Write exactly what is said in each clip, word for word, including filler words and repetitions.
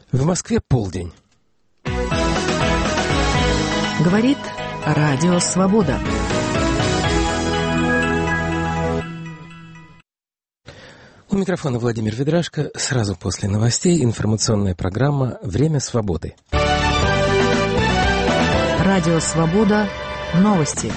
В Москве полдень. Говорит Радио Свобода. У микрофона Владимир Ведрашко. Сразу после новостей информационная программа «Время свободы». Радио Свобода. Новости.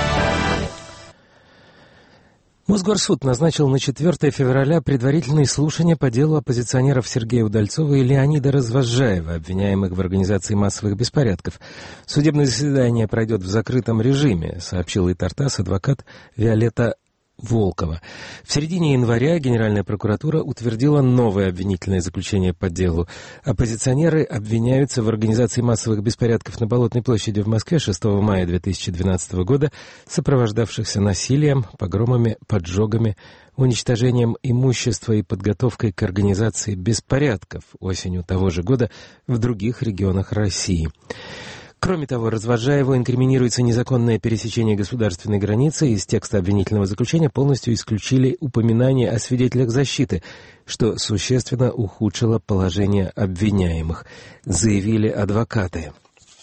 Мосгорсуд назначил на четвёртое февраля предварительные слушания по делу оппозиционеров Сергея Удальцова и Леонида Развозжаева, обвиняемых в организации массовых беспорядков. Судебное заседание пройдет в закрытом режиме, сообщил ИТАРТАСС адвокат Виолетта Волкова. В середине января Генеральная прокуратура утвердила новое обвинительное заключение по делу. Оппозиционеры обвиняются в организации массовых беспорядков на Болотной площади в Москве шестого мая две тысячи двенадцатого года, сопровождавшихся насилием, погромами, поджогами, уничтожением имущества и подготовкой к организации беспорядков осенью того же года в других регионах России. Кроме того, Развозжаеву инкриминируется незаконное пересечение государственной границы. Из текста обвинительного заключения полностью исключили упоминание о свидетелях защиты, что существенно ухудшило положение обвиняемых, заявили адвокаты.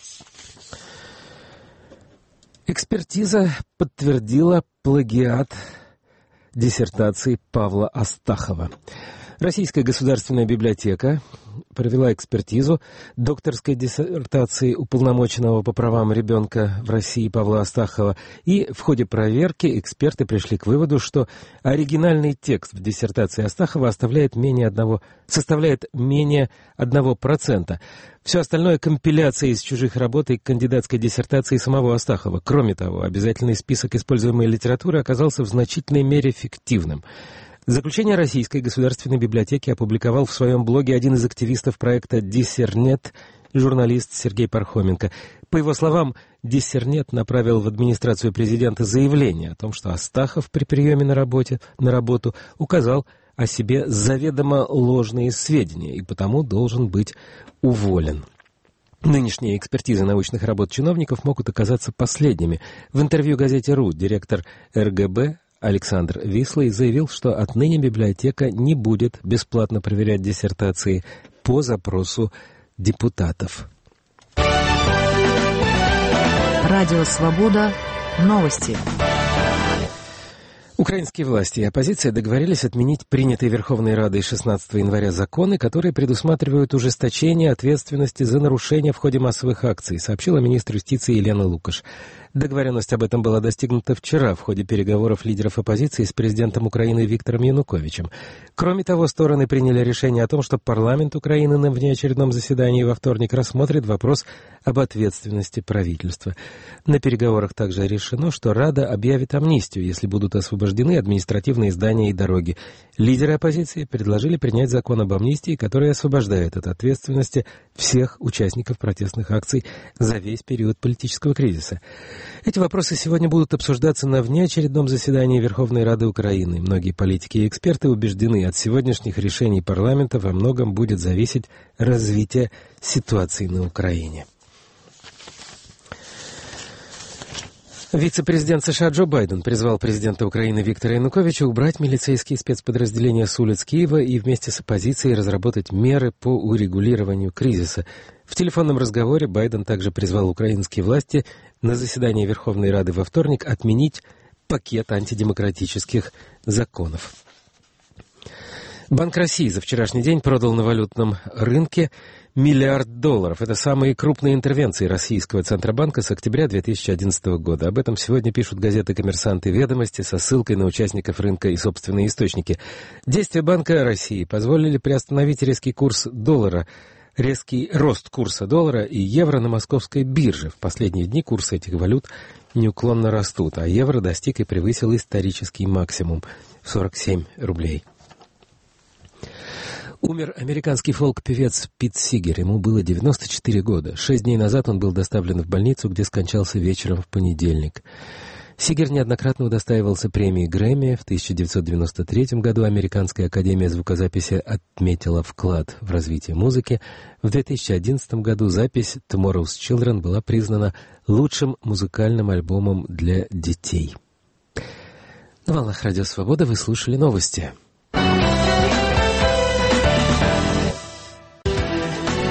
Экспертиза подтвердила плагиат диссертации Павла Астахова. Российская государственная библиотека провела экспертизу докторской диссертации уполномоченного по правам ребенка в России Павла Астахова, и в ходе проверки эксперты пришли к выводу, что оригинальный текст в диссертации Астахова оставляет менее одного, составляет менее одного процента. Все остальное — компиляция из чужих работ и кандидатской диссертации самого Астахова. Кроме того, обязательный список используемой литературы оказался в значительной мере фиктивным. Заключение Российской государственной библиотеки опубликовал в своем блоге один из активистов проекта «Диссернет», журналист Сергей Пархоменко. По его словам, «Диссернет» направил в администрацию президента заявление о том, что Астахов при приеме на, работе, на работу указал о себе заведомо ложные сведения и потому должен быть уволен. Нынешние экспертизы научных работ чиновников могут оказаться последними. В интервью газете «РУ» директор эр гэ бэ Александр Вислый заявил, что отныне библиотека не будет бесплатно проверять диссертации по запросу депутатов. Радио Свобода. Новости. Украинские власти и оппозиция договорились отменить принятые Верховной Радой шестнадцатого января законы, которые предусматривают ужесточение ответственности за нарушения в ходе массовых акций, сообщила министр юстиции Елена Лукаш. Договоренность об этом была достигнута вчера в ходе переговоров лидеров оппозиции с президентом Украины Виктором Януковичем. Кроме того, стороны приняли решение о том, что парламент Украины на внеочередном заседании во вторник рассмотрит вопрос об ответственности правительства. На переговорах также решено, что Рада объявит амнистию, если будут освобождены административные здания и дороги. Лидеры оппозиции предложили принять закон об амнистии, который освобождает от ответственности всех участников протестных акций за весь период политического кризиса. Эти вопросы сегодня будут обсуждаться на внеочередном заседании Верховной Рады Украины. Многие политики и эксперты убеждены, от сегодняшних решений парламента во многом будет зависеть развитие ситуации на Украине. Вице-президент США Джо Байден призвал президента Украины Виктора Януковича убрать милицейские спецподразделения с улиц Киева и вместе с оппозицией разработать меры по урегулированию кризиса. В телефонном разговоре Байден также призвал украинские власти на заседании Верховной Рады во вторник отменить пакет антидемократических законов. Банк России за вчерашний день продал на валютном рынке миллиард долларов. Это самые крупные интервенции российского Центробанка с октября две тысячи одиннадцатого года. Об этом сегодня пишут газеты «Коммерсант» и «Ведомости» со ссылкой на участников рынка и собственные источники. Действия Банка России позволили приостановить резкий курс доллара, резкий рост курса доллара и евро на московской бирже. В последние дни курсы этих валют неуклонно растут, а евро достиг и превысил исторический максимум – сорок семь рублей. Умер американский фолк-певец Пит Сигер. Ему было девяносто четыре года. Шесть дней назад он был доставлен в больницу, где скончался вечером в понедельник. Сигер неоднократно удостаивался премии Грэмми. В тысяча девятьсот девяносто третьем году Американская академия звукозаписи отметила вклад в развитие музыки. В две тысячи одиннадцатом году запись «Tomorrow's Children» была признана лучшим музыкальным альбомом для детей. На волнах Радио Свобода вы слушали новости.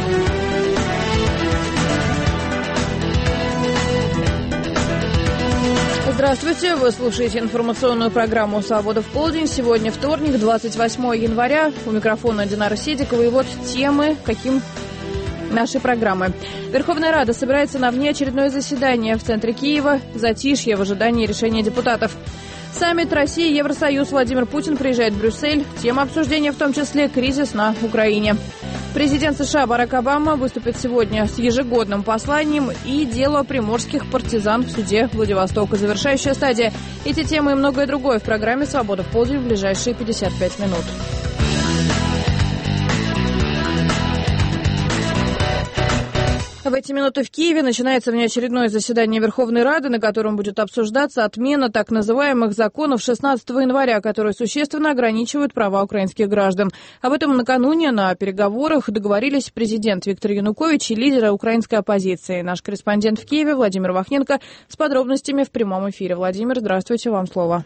Здравствуйте, вы слушаете информационную программу «Свобода в полдень». Сегодня вторник, двадцать восьмое января. У микрофона Динара Седикова. И вот темы, каким нашей программы. Верховная Рада собирается на внеочередное заседание в центре Киева. Затишье в ожидании решения депутатов. Саммит России и Евросоюз. Владимир Путин приезжает в Брюссель. Тема обсуждения в том числе кризис на Украине. Президент США Барак Обама выступит сегодня с ежегодным посланием и дело приморских партизан в суде Владивостока. Завершающая стадия. Эти темы и многое другое в программе «Свобода в полдень» в ближайшие пятьдесят пять минут. В эти минуты в Киеве начинается внеочередное заседание Верховной Рады, на котором будет обсуждаться отмена так называемых законов шестнадцатого января, которые существенно ограничивают права украинских граждан. Об этом накануне на переговорах договорились президент Виктор Янукович и лидеры украинской оппозиции. Наш корреспондент в Киеве Владимир Вахненко с подробностями в прямом эфире. Владимир, здравствуйте, вам слово.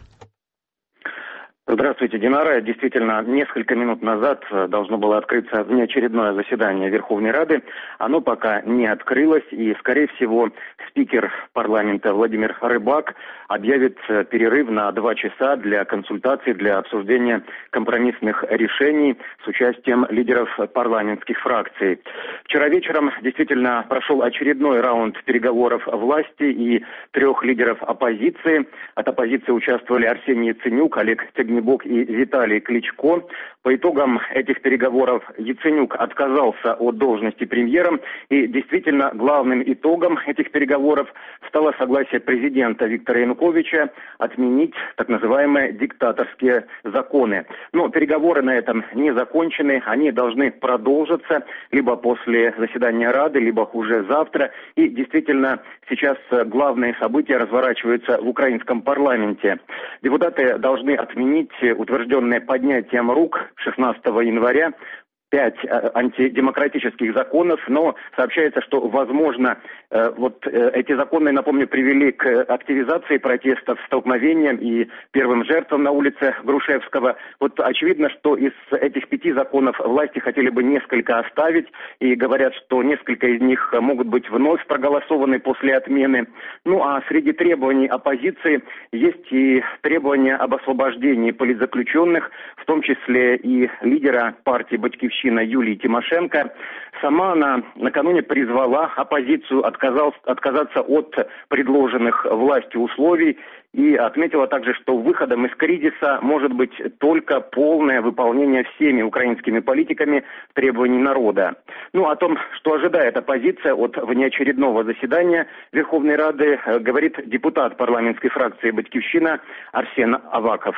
Здравствуйте, Динара. Действительно, несколько минут назад должно было открыться внеочередное заседание Верховной Рады. Оно пока не открылось, и, скорее всего, спикер парламента Владимир Рыбак объявит перерыв на два часа для консультаций, для обсуждения компромиссных решений с участием лидеров парламентских фракций. Вчера вечером действительно прошел очередной раунд переговоров власти и трех лидеров оппозиции. От оппозиции участвовали Арсений Яценюк, Олег Тягнебок и Виталий Кличко. По итогам этих переговоров Яценюк отказался от должности премьера, и действительно главным итогом этих переговоров стало согласие президента Виктора Януковича отменить так называемые диктаторские законы. Но переговоры на этом не закончены, они должны продолжиться либо после заседания Рады, либо уже завтра. И действительно сейчас главные события разворачиваются в украинском парламенте. Депутаты должны отменить утвержденное поднятием рук шестнадцатого января пять антидемократических законов, но сообщается, что, возможно, вот эти законы, напомню, привели к активизации протестов, столкновениям и первым жертвам на улице Грушевского. Вот очевидно, что из этих пяти законов власти хотели бы несколько оставить, и говорят, что несколько из них могут быть вновь проголосованы после отмены. Ну а среди требований оппозиции есть и требования об освобождении политзаключенных, в том числе и лидера партии «Батькивщина» Юлии Тимошенко. Сама она накануне призвала оппозицию отказал, отказаться от предложенных властью условий и отметила также, что выходом из кризиса может быть только полное выполнение всеми украинскими политиками требований народа. Ну, о том, что ожидает оппозиция от внеочередного заседания Верховной Рады, говорит депутат парламентской фракции «Батькивщина» Арсен Аваков.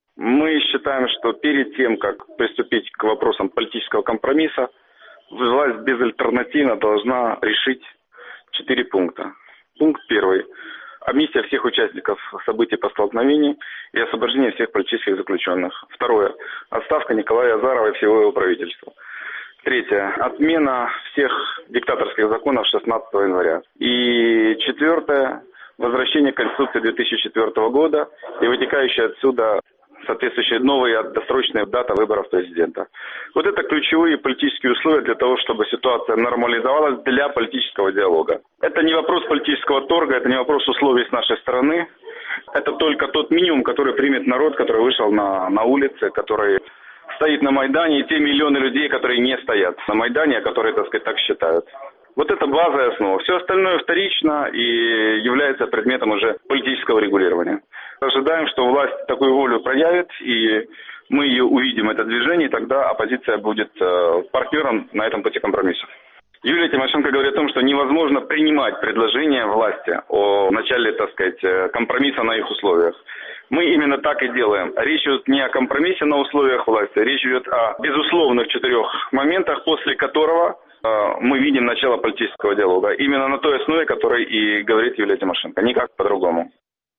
Мы считаем, что перед тем, как приступить к вопросам политического компромисса, власть безальтернативно должна решить четыре пункта. Пункт первый. Амнистия всех участников событий по столкновению и освобождение всех политических заключенных. Второе. Отставка Николая Азарова и всего его правительства. Третье. Отмена всех диктаторских законов шестнадцатого января. И четвертое. Возвращение Конституции две тысячи четвёртого года и вытекающая отсюда соответствующая новая досрочная дата выборов президента. Вот это ключевые политические условия для того, чтобы ситуация нормализовалась для политического диалога. Это не вопрос политического торга, это не вопрос условий с нашей стороны. Это только тот минимум, который примет народ, который вышел на, на улицы, который стоит на Майдане, и те миллионы людей, которые не стоят на Майдане, а которые, так сказать, так считают. Вот это база и основа. Все остальное вторично и является предметом уже политического регулирования. Ожидаем, что власть такую волю проявит, и мы ее увидим, это движение, и тогда оппозиция будет э, партнером на этом пути компромиссов. Юлия Тимошенко говорит о том, что невозможно принимать предложения власти о начале, так сказать, компромисса на их условиях. Мы именно так и делаем. Речь идет не о компромиссе на условиях власти, речь идет о безусловных четырех моментах, после которого э, мы видим начало политического диалога. Именно на той основе, которой и говорит Юлия Тимошенко, никак по-другому.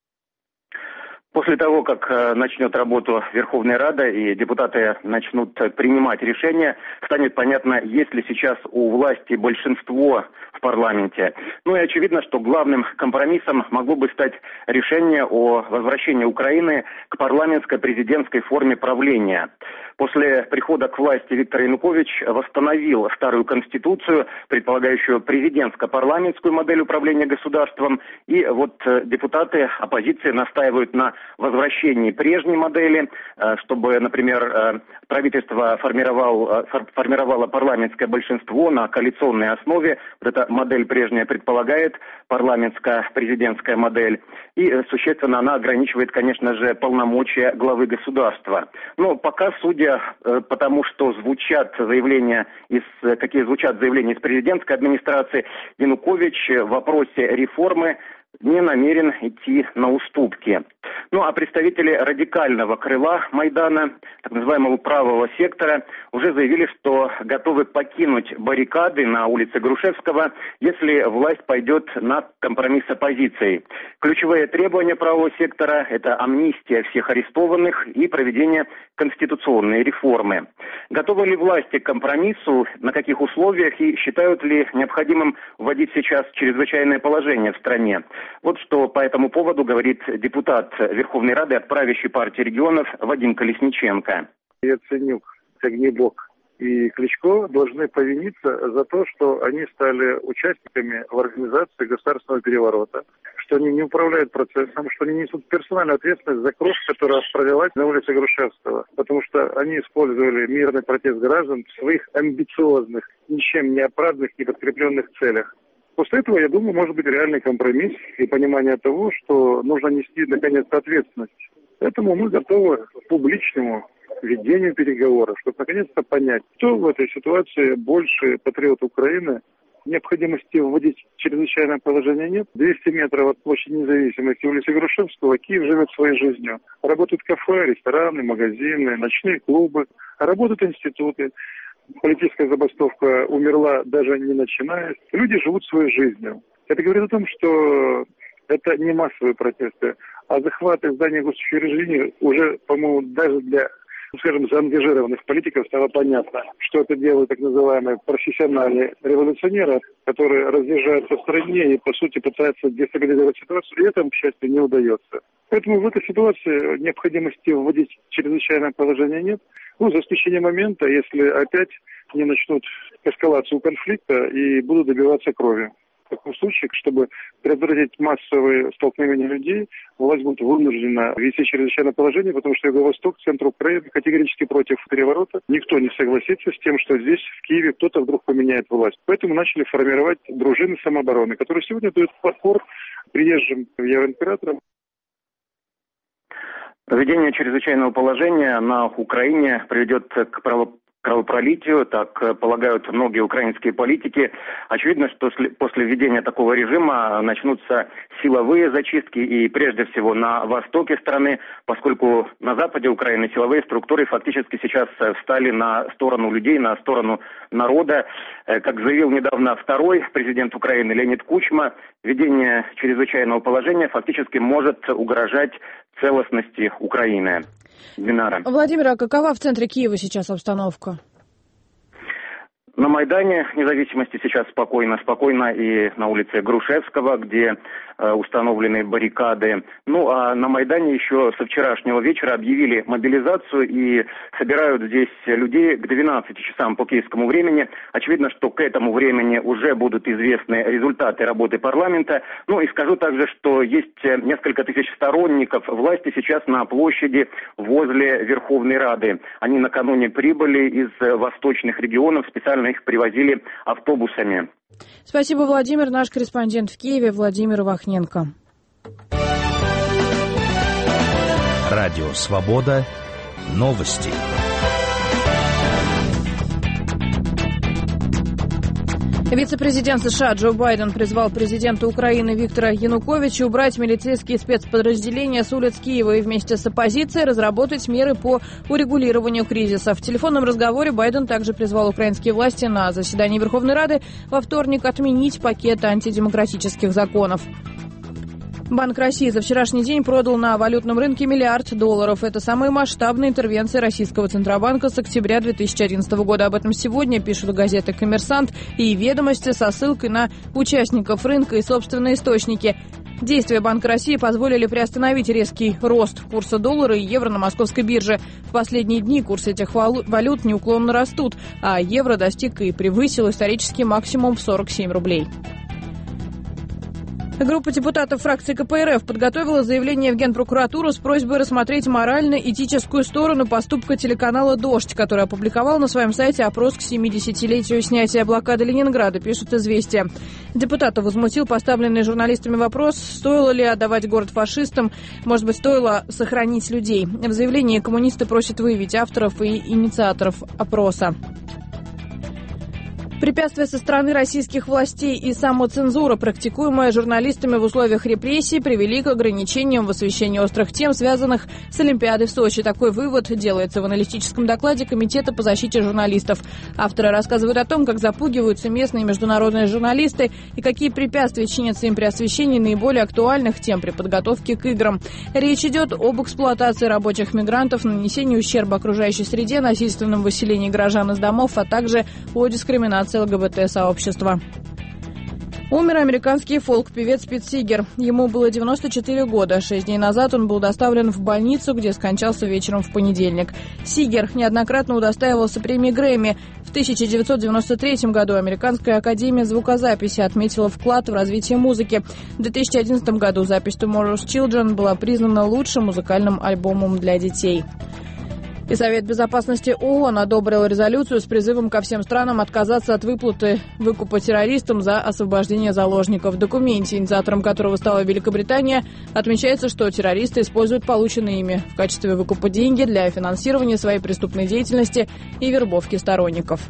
После того, как начнет работу Верховная Рада и депутаты начнут принимать решения, станет понятно, есть ли сейчас у власти большинство в парламенте. Ну и очевидно, что главным компромиссом могло бы стать решение о возвращении Украины к парламентско-президентской форме правления. После прихода к власти Виктор Янукович восстановил старую конституцию, предполагающую президентско-парламентскую модель управления государством. И вот депутаты оппозиции настаивают на возвращении прежней модели, чтобы, например, правительство формировало, формировало парламентское большинство на коалиционной основе. Вот эта модель прежняя предполагает парламентско-президентская модель. И существенно она ограничивает, конечно же, полномочия главы государства. Но пока, судя по тому, что звучат заявления из, какие звучат заявления из президентской администрации, Янукович в вопросе реформы не намерен идти на уступки. Ну а представители радикального крыла Майдана, так называемого правого сектора, уже заявили, что готовы покинуть баррикады на улице Грушевского, если власть пойдет на компромисс с оппозицией. Ключевые требования правого сектора – это амнистия всех арестованных и проведение конституционной реформы. Готовы ли власти к компромиссу, на каких условиях и считают ли необходимым вводить сейчас чрезвычайное положение в стране? Вот что по этому поводу говорит депутат Верховной Рады от правящей партии регионов Вадим Колесниченко. Яценюк, Огнебок и Кличко должны повиниться за то, что они стали участниками в организации государственного переворота, что они не управляют процессом, что они несут персональную ответственность за кровь, которая пролилась на улице Грушевского, потому что они использовали мирный протест граждан в своих амбициозных, ничем не оправданных, не подкрепленных целях. После этого, я думаю, может быть реальный компромисс и понимание того, что нужно нести, наконец, ответственность. Поэтому мы готовы к публичному ведению переговоров, чтобы наконец-то понять, кто в этой ситуации больше патриот Украины. Необходимости вводить чрезвычайное положение нет. двести метров от площади Независимости улицы Грушевского Киев живет своей жизнью. Работают кафе, рестораны, магазины, ночные клубы, работают институты. Политическая забастовка умерла, даже не начиная. Люди живут своей жизнью. Это говорит о том, что это не массовые протесты, а захваты зданий госучреждений уже, по-моему, даже для, скажем, заангажированных политиков стало понятно, что это делают так называемые профессиональные революционеры, которые разъезжают по стране и, по сути, пытаются дестабилизировать ситуацию, и это, к счастью, не удается. Поэтому в этой ситуации необходимости вводить чрезвычайное положение нет. Ну, за исключением момента, если опять не начнут эскалацию конфликта и будут добиваться крови. В таком случае, чтобы предотвратить массовые столкновения людей, власть будет вынуждена ввести чрезвычайное положение, потому что Юго-Восток, центр Украины, категорически против переворота. Никто не согласится с тем, что здесь, в Киеве, кто-то вдруг поменяет власть. Поэтому начали формировать дружины самообороны, которые сегодня дают подпор приезжим евроимператорам. Введение чрезвычайного положения на Украине приведет к кровопролитию, так полагают многие украинские политики. Очевидно, что после введения такого режима начнутся силовые зачистки и прежде всего на востоке страны, поскольку на западе Украины силовые структуры фактически сейчас встали на сторону людей, на сторону народа. Как заявил недавно второй президент Украины Леонид Кучма, введение чрезвычайного положения фактически может угрожать целостности Украины. Динара. Владимир, а какова в центре Киева сейчас обстановка? На Майдане Независимости сейчас спокойно, спокойно и на улице Грушевского, где э, установлены баррикады. Ну, а на Майдане еще со вчерашнего вечера объявили мобилизацию и собирают здесь людей к двенадцати часам по киевскому времени. Очевидно, что к этому времени уже будут известны результаты работы парламента. Ну и скажу также, что есть несколько тысяч сторонников власти сейчас на площади возле Верховной Рады. Они накануне прибыли из восточных регионов, специально их привозили автобусами. Спасибо, Владимир. Наш корреспондент в Киеве Владимир Вахненко. Радио «Свобода». Новости. Вице-президент США Джо Байден призвал президента Украины Виктора Януковича убрать милицейские спецподразделения с улиц Киева и вместе с оппозицией разработать меры по урегулированию кризиса. В телефонном разговоре Байден также призвал украинские власти на заседании Верховной Рады во вторник отменить пакет антидемократических законов. Банк России за вчерашний день продал на валютном рынке миллиард долларов. Это самая масштабная интервенция российского Центробанка с октября две тысячи одиннадцатого года. Об этом сегодня пишут газеты «Коммерсант» и «Ведомости» со ссылкой на участников рынка и собственные источники. Действия Банка России позволили приостановить резкий рост курса доллара и евро на московской бирже. В последние дни курсы этих валют неуклонно растут, а евро достиг и превысил исторический максимум в сорок семь рублей. Группа депутатов фракции ка пэ эр эф подготовила заявление в Генпрокуратуру с просьбой рассмотреть морально-этическую сторону поступка телеканала «Дождь», который опубликовал на своем сайте опрос к семидесятилетию снятия блокады Ленинграда, пишут «Известия». Депутата возмутил поставленный журналистами вопрос, стоило ли отдавать город фашистам, может быть, стоило сохранить людей. В заявлении коммунисты просят выявить авторов и инициаторов опроса. Препятствия со стороны российских властей и самоцензура, практикуемая журналистами в условиях репрессий, привели к ограничениям в освещении острых тем, связанных с Олимпиадой в Сочи. Такой вывод делается в аналитическом докладе Комитета по защите журналистов. Авторы рассказывают о том, как запугиваются местные и международные журналисты и какие препятствия чинятся им при освещении наиболее актуальных тем при подготовке к играм. Речь идет об эксплуатации рабочих мигрантов, нанесении ущерба окружающей среде, насильственном выселении горожан из домов, а также о дискриминации эл гэ бэ тэ-сообщества. Умер американский фолк-певец Пит Сигер. Ему было девяносто четыре года. Шесть дней назад он был доставлен в больницу, где скончался вечером в понедельник. Сигер неоднократно удостаивался премии Грэмми. В тысяча девятьсот девяносто третьем году Американская академия звукозаписи отметила вклад в развитие музыки. В две тысячи одиннадцатом году запись «Tomorrow's Children» была признана лучшим музыкальным альбомом для детей. И Совет Безопасности ООН одобрил резолюцию с призывом ко всем странам отказаться от выплаты выкупа террористам за освобождение заложников. В документе, инициатором которого стала Великобритания, отмечается, что террористы используют полученные ими в качестве выкупа деньги для финансирования своей преступной деятельности и вербовки сторонников.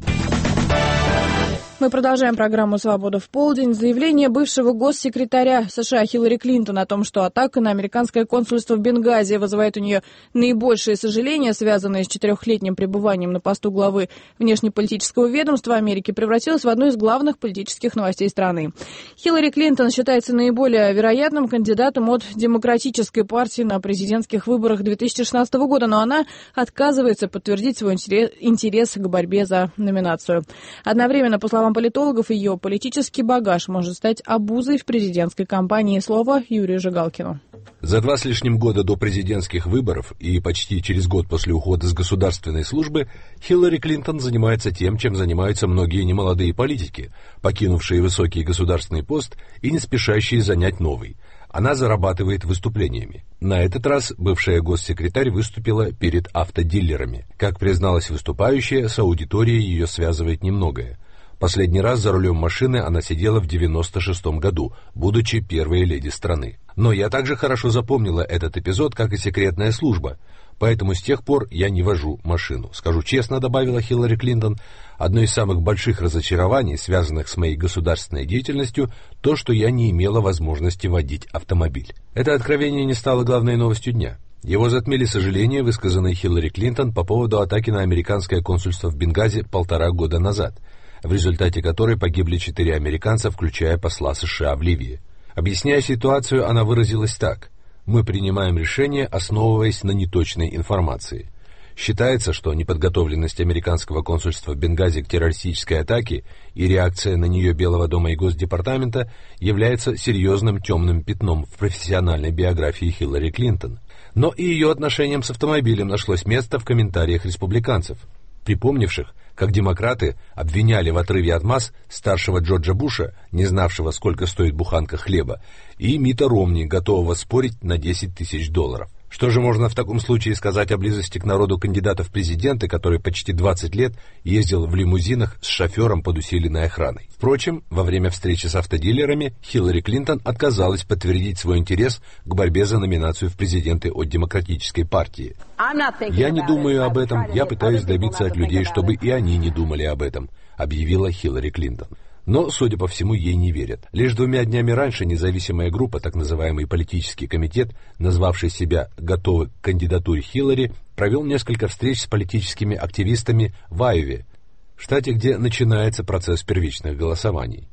Мы продолжаем программу «Свобода в полдень». Заявление бывшего госсекретаря США Хиллари Клинтон о том, что атака на американское консульство в Бенгази вызывает у нее наибольшие сожаления, связанные с четырехлетним пребыванием на посту главы внешнеполитического ведомства Америки, превратилась в одну из главных политических новостей страны. Хиллари Клинтон считается наиболее вероятным кандидатом от Демократической партии на президентских выборах две тысячи шестнадцатого года, но она отказывается подтвердить свой интерес к борьбе за номинацию. Одновременно, по словам политологов, ее политический багаж может стать обузой в президентской кампании. Слово Юрию Жигалкину. За два с лишним года до президентских выборов и почти через год после ухода с государственной службы Хиллари Клинтон занимается тем, чем занимаются многие немолодые политики, покинувшие высокий государственный пост и не спешащие занять новый. Она зарабатывает выступлениями. На этот раз бывшая госсекретарь выступила перед автодилерами. Как призналась выступающая, с аудиторией ее связывает немногое. Последний раз за рулем машины она сидела в девяносто шестом году, будучи первой леди страны. Но я также хорошо запомнила этот эпизод, как и секретная служба, поэтому с тех пор я не вожу машину. Скажу честно, добавила Хиллари Клинтон, одно из самых больших разочарований, связанных с моей государственной деятельностью, то, что я не имела возможности водить автомобиль. Это откровение не стало главной новостью дня. Его затмили сожаления, высказанные Хиллари Клинтон по поводу атаки на американское консульство в Бенгази полтора года назад, в результате которой погибли четыре американца, включая посла США в Ливии. Объясняя ситуацию, она выразилась так: «Мы принимаем решение, основываясь на неточной информации». Считается, что неподготовленность американского консульства в Бенгази к террористической атаке и реакция на нее Белого дома и Госдепартамента является серьезным темным пятном в профессиональной биографии Хиллари Клинтон. Но и ее отношениям с автомобилем нашлось место в комментариях республиканцев, припомнивших, как демократы обвиняли в отрыве от масс старшего Джорджа Буша, не знавшего, сколько стоит буханка хлеба, и Митта Ромни, готового спорить на десять тысяч долларов. Что же можно в таком случае сказать о близости к народу кандидата в президенты, который почти двадцать лет ездил в лимузинах с шофером под усиленной охраной? Впрочем, во время встречи с автодилерами Хиллари Клинтон отказалась подтвердить свой интерес к борьбе за номинацию в президенты от Демократической партии. «Я не думаю об этом, я пытаюсь добиться от людей, чтобы и они не думали об этом», объявила Хиллари Клинтон. Но, судя по всему, ей не верят. Лишь двумя днями раньше независимая группа, так называемый политический комитет, назвавший себя «Готовы к кандидатуре Хиллари», провел несколько встреч с политическими активистами в Айове, штате, где начинается процесс первичных голосований.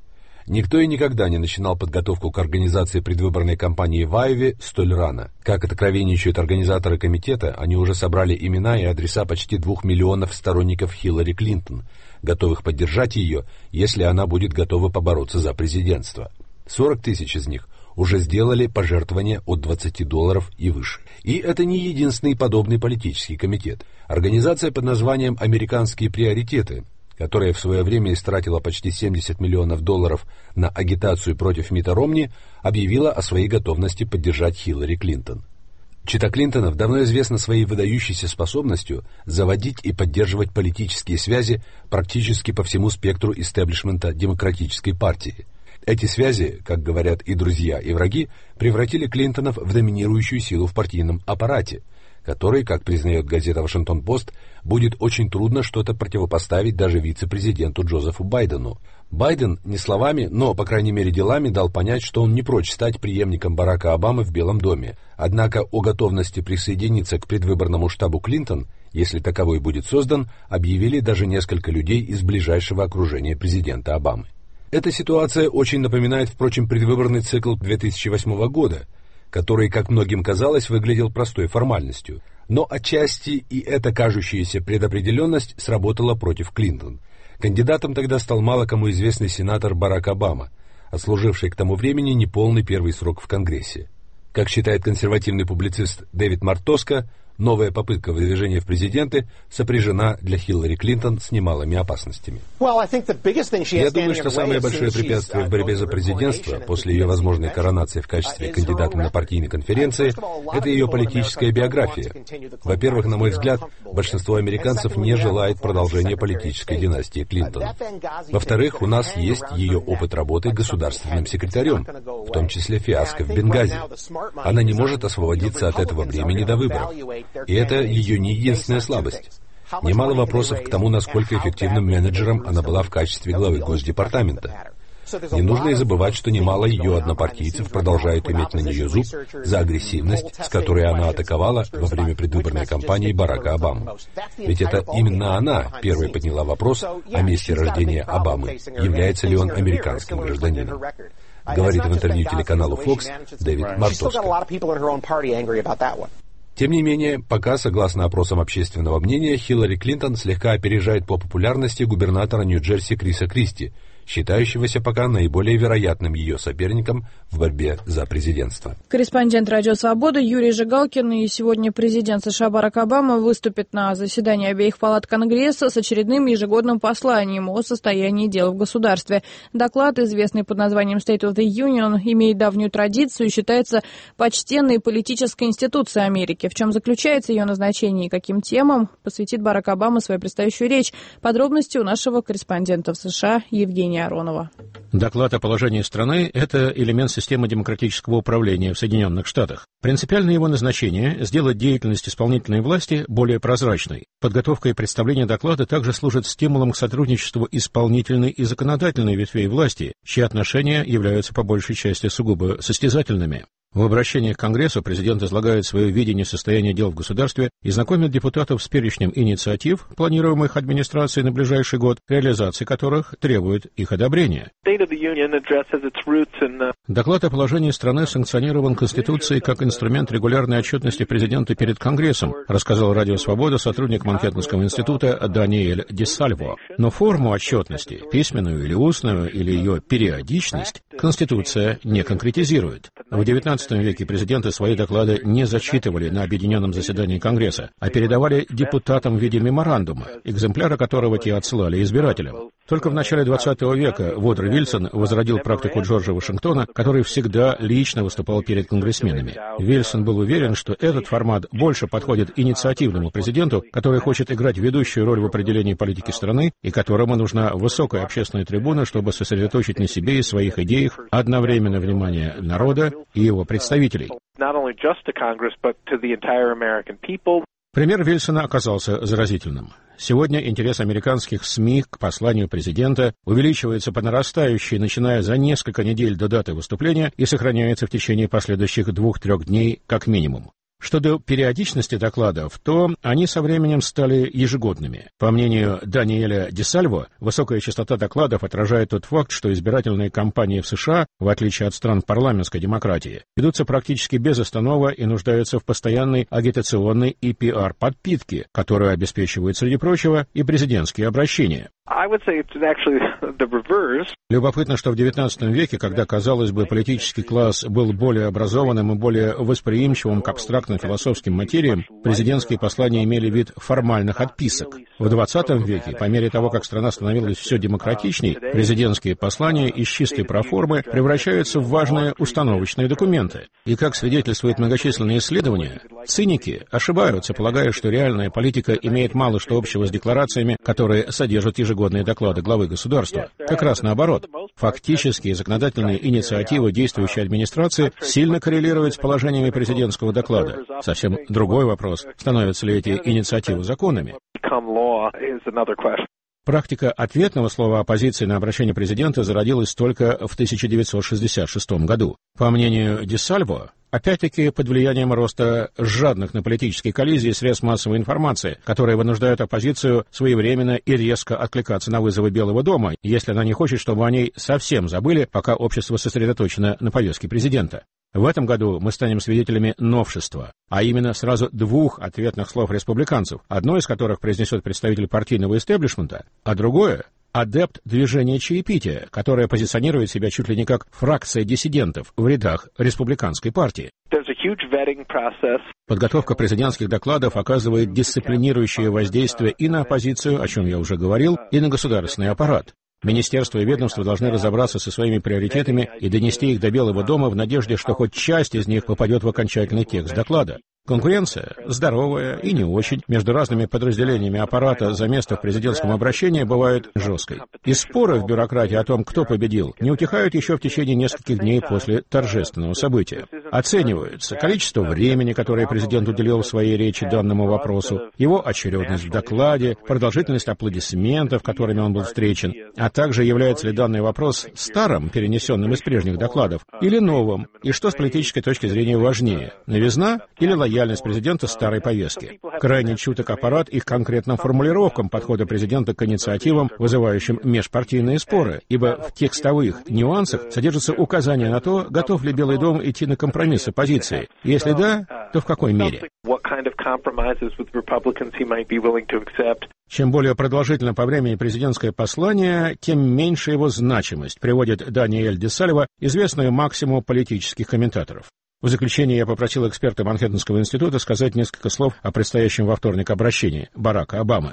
Никто и никогда не начинал подготовку к организации предвыборной кампании в Айове столь рано. Как откровенничают организаторы комитета, они уже собрали имена и адреса почти двух миллионов сторонников Хиллари Клинтон, готовых поддержать ее, если она будет готова побороться за президентство. сорок тысяч из них уже сделали пожертвования от двадцати долларов и выше. И это не единственный подобный политический комитет. Организация под названием «Американские приоритеты», которая в свое время истратила почти семьдесят миллионов долларов на агитацию против Митта Ромни, объявила о своей готовности поддержать Хиллари Клинтон. Чита Клинтонов давно известна своей выдающейся способностью заводить и поддерживать политические связи практически по всему спектру истеблишмента Демократической партии. Эти связи, как говорят и друзья, и враги, превратили Клинтонов в доминирующую силу в партийном аппарате, который, как признает газета «Вашингтон-Пост», будет очень трудно что-то противопоставить даже вице-президенту Джозефу Байдену. Байден не словами, но, по крайней мере, делами дал понять, что он не прочь стать преемником Барака Обамы в Белом доме. Однако о готовности присоединиться к предвыборному штабу Клинтон, если таковой будет создан, объявили даже несколько людей из ближайшего окружения президента Обамы. Эта ситуация очень напоминает, впрочем, предвыборный цикл две тысячи восьмого года, который, как многим казалось, выглядел простой формальностью. Но отчасти и эта кажущаяся предопределенность сработала против Клинтон. Кандидатом тогда стал мало кому известный сенатор Барак Обама, отслуживший к тому времени неполный первый срок в Конгрессе. Как считает консервативный публицист Дэвид Мартоско, новая попытка выдвижения в президенты сопряжена для Хиллари Клинтон с немалыми опасностями. Я думаю, что самое большое препятствие в борьбе за президентство после ее возможной коронации в качестве кандидата на партийной конференции – это ее политическая биография. Во-первых, на мой взгляд, большинство американцев не желает продолжения политической династии Клинтон. Во-вторых, у нас есть ее опыт работы государственным секретарем, в том числе фиаско в Бенгази. Она не может освободиться от этого бремени до выборов. И это ее не единственная слабость. Немало вопросов к тому, насколько эффективным менеджером она была в качестве главы Госдепартамента. Не нужно и забывать, что немало ее однопартийцев продолжают иметь на нее зуб за агрессивность, с которой она атаковала во время предвыборной кампании Барака Обамы. Ведь это именно она первой подняла вопрос о месте рождения Обамы, является ли он американским гражданином. Говорит в интервью телеканалу Fox Дэвид Мартоско. Тем не менее, пока, согласно опросам общественного мнения, Хиллари Клинтон слегка опережает по популярности губернатора Нью-Джерси Криса Кристи, считающегося пока наиболее вероятным ее соперником в борьбе за президентство. Корреспондент «Радио Свобода» Юрий Жигалкин и сегодня президент США Барак Обама выступит на заседании обеих палат Конгресса с очередным ежегодным посланием о состоянии дел в государстве. Доклад, известный под названием State of the Union, имеет давнюю традицию и считается почтенной политической институцией Америки. В чем заключается ее назначение и каким темам посвятит Барак Обама свою предстоящую речь? Подробности у нашего корреспондента в США Евгения Аронова. Доклад о положении страны – это элемент системы демократического управления в Соединенных Штатах. Принципиальное его назначение – сделать деятельность исполнительной власти более прозрачной. Подготовка и представление доклада также служат стимулом к сотрудничеству исполнительной и законодательной ветвей власти, чьи отношения являются по большей части сугубо состязательными. В обращении к Конгрессу президент излагает свое видение состояния дел в государстве и знакомит депутатов с перечнем инициатив, планируемых администрацией на ближайший год, реализации которых требует их одобрения. Доклад о положении страны санкционирован Конституцией как инструмент регулярной отчетности президента перед Конгрессом, рассказал Радио Свобода сотрудник Манхэттенского института Даниэль Дисальво. Но форму отчетности, письменную или устную, или ее периодичность, Конституция не конкретизирует. В девятнадцатом веке президенты свои доклады не зачитывали на объединенном заседании Конгресса, а передавали депутатам в виде меморандума, экземпляра которого те отсылали избирателям. Только в начале двадцатого века Вудро Вильсон возродил практику Джорджа Вашингтона, который всегда лично выступал перед конгрессменами. Вильсон был уверен, что этот формат больше подходит инициативному президенту, который хочет играть ведущую роль в определении политики страны и которому нужна высокая общественная трибуна, чтобы сосредоточить на себе и своих идеях одновременно внимание народа и его представителей. Пример Вильсона оказался заразительным. Сегодня интерес американских СМИ к посланию президента увеличивается по нарастающей, начиная за несколько недель до даты выступления, и сохраняется в течение последующих двух-трех дней как минимум. Что до периодичности докладов, то они со временем стали ежегодными. По мнению Даниэля Десальво, высокая частота докладов отражает тот факт, что избирательные кампании в США, в отличие от стран парламентской демократии, ведутся практически без останова и нуждаются в постоянной агитационной и пиар-подпитке, которую обеспечивают, среди прочего, и президентские обращения. Любопытно, что в девятнадцатом веке, когда, казалось бы, политический класс был более образованным и более восприимчивым к абстрактным философским материям, президентские послания имели вид формальных отписок. В двадцатом веке, по мере того, как страна становилась все демократичней, президентские послания из чистой проформы превращаются в важные установочные документы. И, как свидетельствуют многочисленные исследования, циники ошибаются, полагая, что реальная политика имеет мало что общего с декларациями, которые содержат ежегодные доклады главы государства. Как раз наоборот. Фактически, законодательные инициативы действующей администрации сильно коррелируют с положениями президентского доклада. Совсем другой вопрос, становятся ли эти инициативы законами. Практика ответного слова оппозиции на обращение президента зародилась только в тысяча девятьсот шестьдесят шестом году. По мнению Десальво, опять-таки под влиянием роста жадных на политические коллизии средств массовой информации, которые вынуждают оппозицию своевременно и резко откликаться на вызовы Белого дома, если она не хочет, чтобы о ней совсем забыли, пока общество сосредоточено на повестке президента. В этом году мы станем свидетелями новшества, а именно сразу двух ответных слов республиканцев, одно из которых произнесет представитель партийного истеблишмента, а другое — адепт движения чаепития, которое позиционирует себя чуть ли не как фракция диссидентов в рядах республиканской партии. Подготовка президентских докладов оказывает дисциплинирующее воздействие и на оппозицию, о чем я уже говорил, и на государственный аппарат. Министерства и ведомства должны разобраться со своими приоритетами и донести их до Белого дома в надежде, что хоть часть из них попадет в окончательный текст доклада. Конкуренция, здоровая и не очень, между разными подразделениями аппарата за место в президентском обращении бывает жесткой. И споры в бюрократии о том, кто победил, не утихают еще в течение нескольких дней после торжественного события. Оценивается количество времени, которое президент уделил в своей речи данному вопросу, его очередность в докладе, продолжительность аплодисментов, которыми он был встречен, а также является ли данный вопрос старым, перенесенным из прежних докладов, или новым, и что с политической точки зрения важнее, новизна или лояльность президента старой повестки. Крайне чуток аппарат и к конкретным формулировкам подхода президента к инициативам, вызывающим межпартийные споры, ибо в текстовых нюансах содержится указание на то, готов ли Белый дом идти на компромисс с оппозицией. Если да, то в какой мере? Чем более продолжительно по времени президентское послание, тем меньше его значимость, приводит Даниэль Десальво известную максимум политических комментаторов. В заключение я попросил эксперта Манхэттенского института сказать несколько слов о предстоящем во вторник обращении Барака Обамы.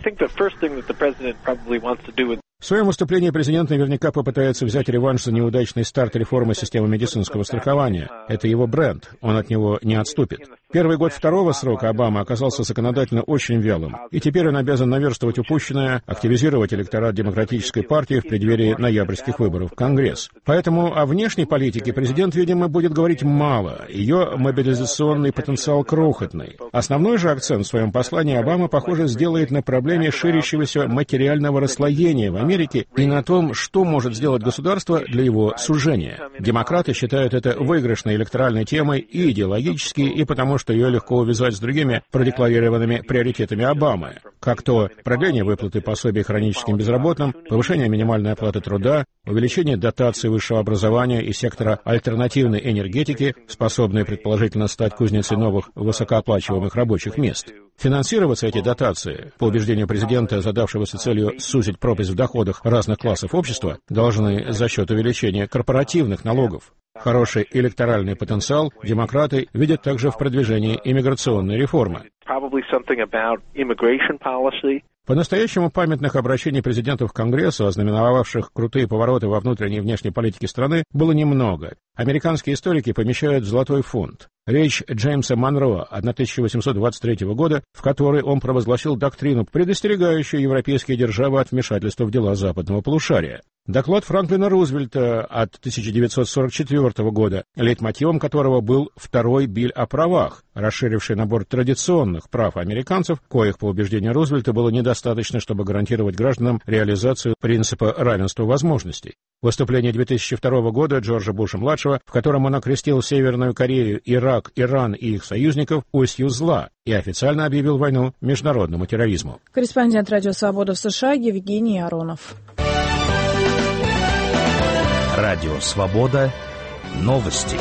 В своем выступлении президент наверняка попытается взять реванш за неудачный старт реформы системы медицинского страхования. Это его бренд, он от него не отступит. Первый год второго срока Обамы оказался законодательно очень вялым, и теперь он обязан наверстывать упущенное, активизировать электорат Демократической партии в преддверии ноябрьских выборов в Конгресс. Поэтому о внешней политике президент, видимо, будет говорить мало, ее мобилизационный потенциал крохотный. Основной же акцент в своем послании Обама, похоже, сделает на проблеме ширящегося материального расслоения в Америке и на том, что может сделать государство для его сужения. Демократы считают это выигрышной электоральной темой и идеологически, и потому что ее легко увязать с другими продекларированными приоритетами Обамы, как то продление выплаты пособий хроническим безработным, повышение минимальной оплаты труда, увеличение дотаций высшего образования и сектора альтернативной энергетики, способной предположительно стать кузницей новых высокооплачиваемых рабочих мест. Финансироваться эти дотации, по убеждению президента, задавшегося целью сузить пропасть в доходах разных классов общества, должны за счет увеличения корпоративных налогов. Хороший электоральный потенциал демократы видят также в продвижении иммиграционной реформы. По-настоящему памятных обращений президентов к Конгрессу, ознаменовавших крутые повороты во внутренней и внешней политике страны, было немного. Американские историки помещают в золотой фонд речь Джеймса Монро тысяча восемьсот двадцать третьего года, в которой он провозгласил доктрину, предостерегающую европейские державы от вмешательства в дела западного полушария. Доклад Франклина Рузвельта от тысяча девятьсот сорок четвёртого года, лейтмотивом которого был второй Биль о правах, расширивший набор традиционных прав американцев, коих, по убеждению Рузвельта, было недостаточно, чтобы гарантировать гражданам реализацию принципа равенства возможностей. Выступление две тысячи второго года Джорджа Буша-младшего, в котором он окрестил Северную Корею, Ирак, Иран и их союзников осью зла и официально объявил войну международному терроризму. Корреспондент Радио Свобода в США Евгений Аронов. Радио Свобода. Новости.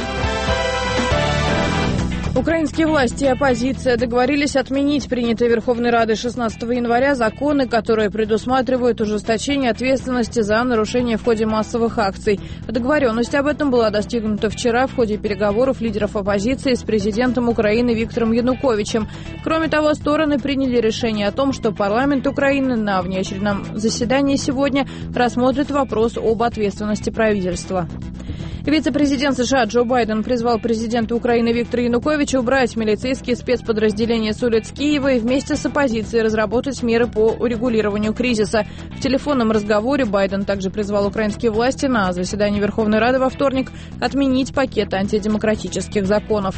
Украинские власти и оппозиция договорились отменить принятые Верховной Радой шестнадцатого января законы, которые предусматривают ужесточение ответственности за нарушение в ходе массовых акций. Договоренность об этом была достигнута вчера в ходе переговоров лидеров оппозиции с президентом Украины Виктором Януковичем. Кроме того, стороны приняли решение о том, что парламент Украины на внеочередном заседании сегодня рассмотрит вопрос об ответственности правительства. Вице-президент США Джо Байден призвал президента Украины Виктора Януковича убрать милицейские спецподразделения с улиц Киева и вместе с оппозицией разработать меры по урегулированию кризиса. В телефонном разговоре Байден также призвал украинские власти на заседании Верховной Рады во вторник отменить пакет антидемократических законов.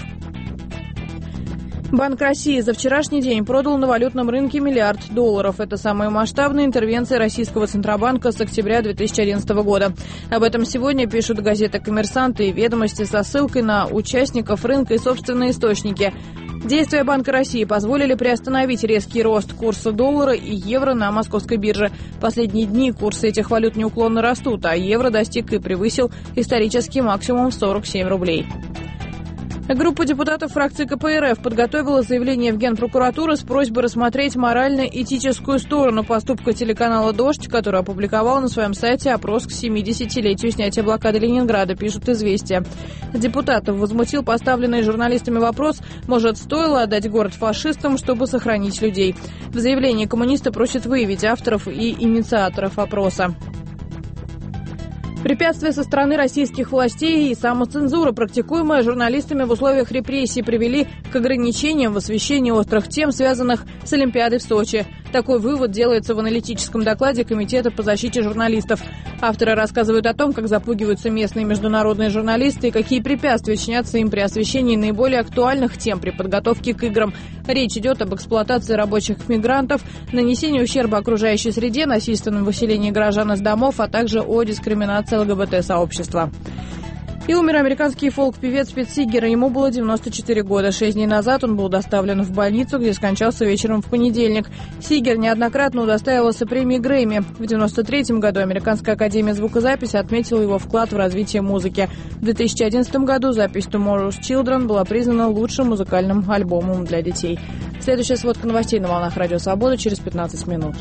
Банк России за вчерашний день продал на валютном рынке миллиард долларов. Это самая масштабная интервенция российского Центробанка с октября две тысячи одиннадцатого года. Об этом сегодня пишут газеты «Коммерсант» и «Ведомости» со ссылкой на участников рынка и собственные источники. Действия Банка России позволили приостановить резкий рост курса доллара и евро на московской бирже. Последние дни курсы этих валют неуклонно растут, а евро достиг и превысил исторический максимум в сорок семь рублей. Группа депутатов фракции ка пэ эр эф подготовила заявление в Генпрокуратуру с просьбой рассмотреть морально-этическую сторону поступка телеканала «Дождь», который опубликовал на своем сайте опрос к семидесятилетию снятия блокады Ленинграда, пишут «Известия». Депутатов возмутил поставленный журналистами вопрос, может, стоило отдать город фашистам, чтобы сохранить людей. В заявлении коммунисты просят выявить авторов и инициаторов опроса. Препятствия со стороны российских властей и самоцензура, практикуемая журналистами в условиях репрессий, привели к ограничениям в освещении острых тем, связанных с Олимпиадой в Сочи. Такой вывод делается в аналитическом докладе Комитета по защите журналистов. Авторы рассказывают о том, как запугиваются местные международные журналисты и какие препятствия чинятся им при освещении наиболее актуальных тем при подготовке к играм. Речь идет об эксплуатации рабочих мигрантов, нанесении ущерба окружающей среде, насильственном выселении горожан из домов, а также о дискриминации эл гэ бэ тэ-сообщества. И умер американский фолк-певец Пит Сигер. Ему было девяносто четыре года. Шесть дней назад он был доставлен в больницу, где скончался вечером в понедельник. Сигер неоднократно удостаивался премии Грэмми. В девяносто третьем году Американская академия звукозаписи отметила его вклад в развитие музыки. В две тысячи одиннадцатом году запись «Tomorrow's Children» была признана лучшим музыкальным альбомом для детей. Следующая сводка новостей на волнах Радио Свобода через пятнадцать минут.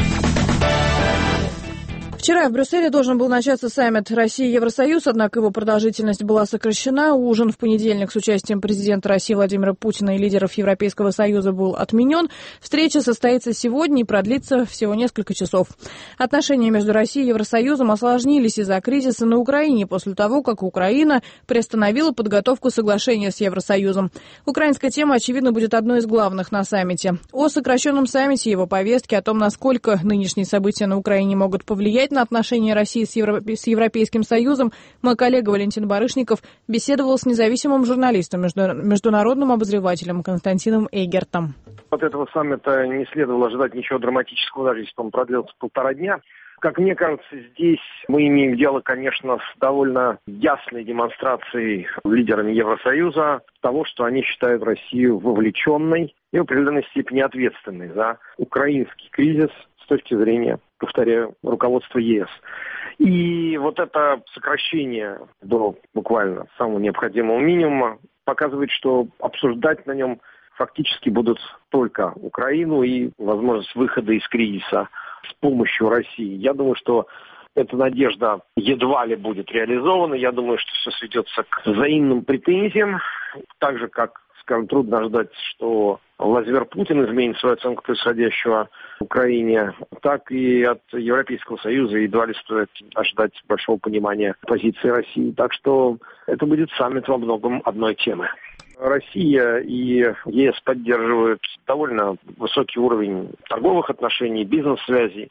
Вчера в Брюсселе должен был начаться саммит Россия-Евросоюз, однако его продолжительность была сокращена. Ужин в понедельник с участием президента России Владимира Путина и лидеров Европейского Союза был отменен. Встреча состоится сегодня и продлится всего несколько часов. Отношения между Россией и Евросоюзом осложнились из-за кризиса на Украине после того, как Украина приостановила подготовку соглашения с Евросоюзом. Украинская тема, очевидно, будет одной из главных на саммите. О сокращенном саммите, его повестке, о том, насколько нынешние события на Украине могут повлиять на отношения России с, Евро... с Европейским Союзом, мой коллега Валентин Барышников беседовал с независимым журналистом, между... международным обозревателем Константином Эйгертом. От этого саммита не следовало ожидать ничего драматического, даже если он продлился полтора дня. Как мне кажется, здесь мы имеем дело, конечно, с довольно ясной демонстрацией лидерами Евросоюза того, что они считают Россию вовлеченной и в определенной степени ответственной за украинский кризис с точки зрения, повторяю, руководства е эс. И вот это сокращение до буквально самого необходимого минимума показывает, что обсуждать на нем фактически будут только Украину и возможность выхода из кризиса с помощью России. Я думаю, что эта надежда едва ли будет реализована. Я думаю, что все сведется к взаимным претензиям, так же, как, скажем, трудно ожидать, что Владимир Путин изменит свою оценку происходящего в Украине, так и от Европейского Союза едва ли стоит ожидать большого понимания позиции России. Так что это будет саммит во многом одной темы. Россия и е эс поддерживают довольно высокий уровень торговых отношений, бизнес-связей.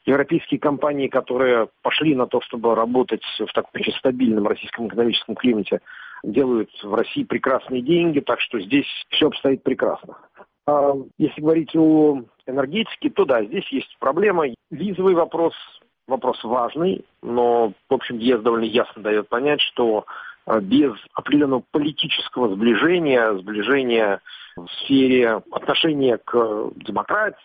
европейские компании, которые пошли на то, чтобы работать в таком очень стабильном российском экономическом климате, делают в России прекрасные деньги, так что здесь все обстоит прекрасно. А если говорить о энергетике, то да, здесь есть проблема. Визовый вопрос, вопрос важный, но, в общем, ЕС довольно ясно дает понять, что без определенного политического сближения, сближения в сфере отношения к демократии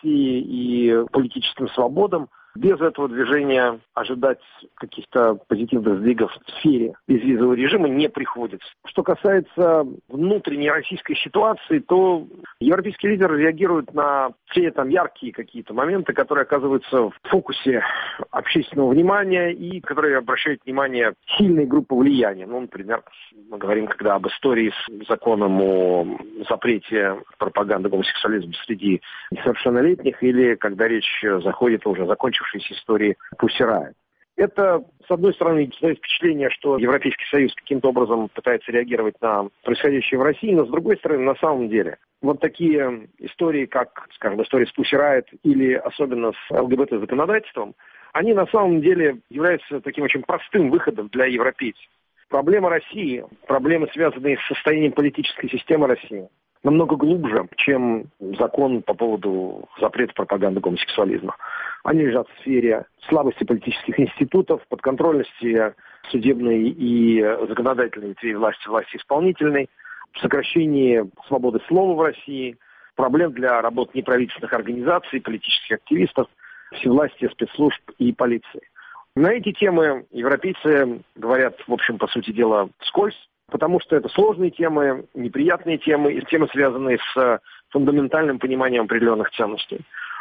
и политическим свободам, без этого движения ожидать каких-то позитивных сдвигов в сфере безвизового режима не приходится. Что касается внутренней российской ситуации, то европейские лидеры реагируют на все там яркие какие-то моменты, которые оказываются в фокусе общественного внимания и которые обращают внимание сильной группы влияния. Ну, например, мы говорим, когда об истории с законом о запрете пропаганды гомосексуализма среди несовершеннолетних, или когда речь заходит о уже закончившейся истории Pussy Riot. Это, с одной стороны, создает впечатление, что Европейский Союз каким-то образом пытается реагировать на происходящее в России, но, с другой стороны, на самом деле, вот такие истории, как, скажем, история с Pussy Riot или особенно с ЛГБТ-законодательством, они на самом деле являются таким очень простым выходом для европейцев. Проблема России, проблемы, связанные с состоянием политической системы России, намного глубже, чем закон по поводу запрета пропаганды гомосексуализма. Они лежат в сфере слабости политических институтов, подконтрольности судебной и законодательной ветвей власти, власти исполнительной, сокращении свободы слова в России, проблем для работы неправительственных организаций, политических активистов, всевластия, спецслужб и полиции. На эти темы европейцы говорят, в общем, по сути дела, вскользь, потому что это сложные темы, неприятные темы, и темы, связанные с фундаментальным пониманием определенных ценностей.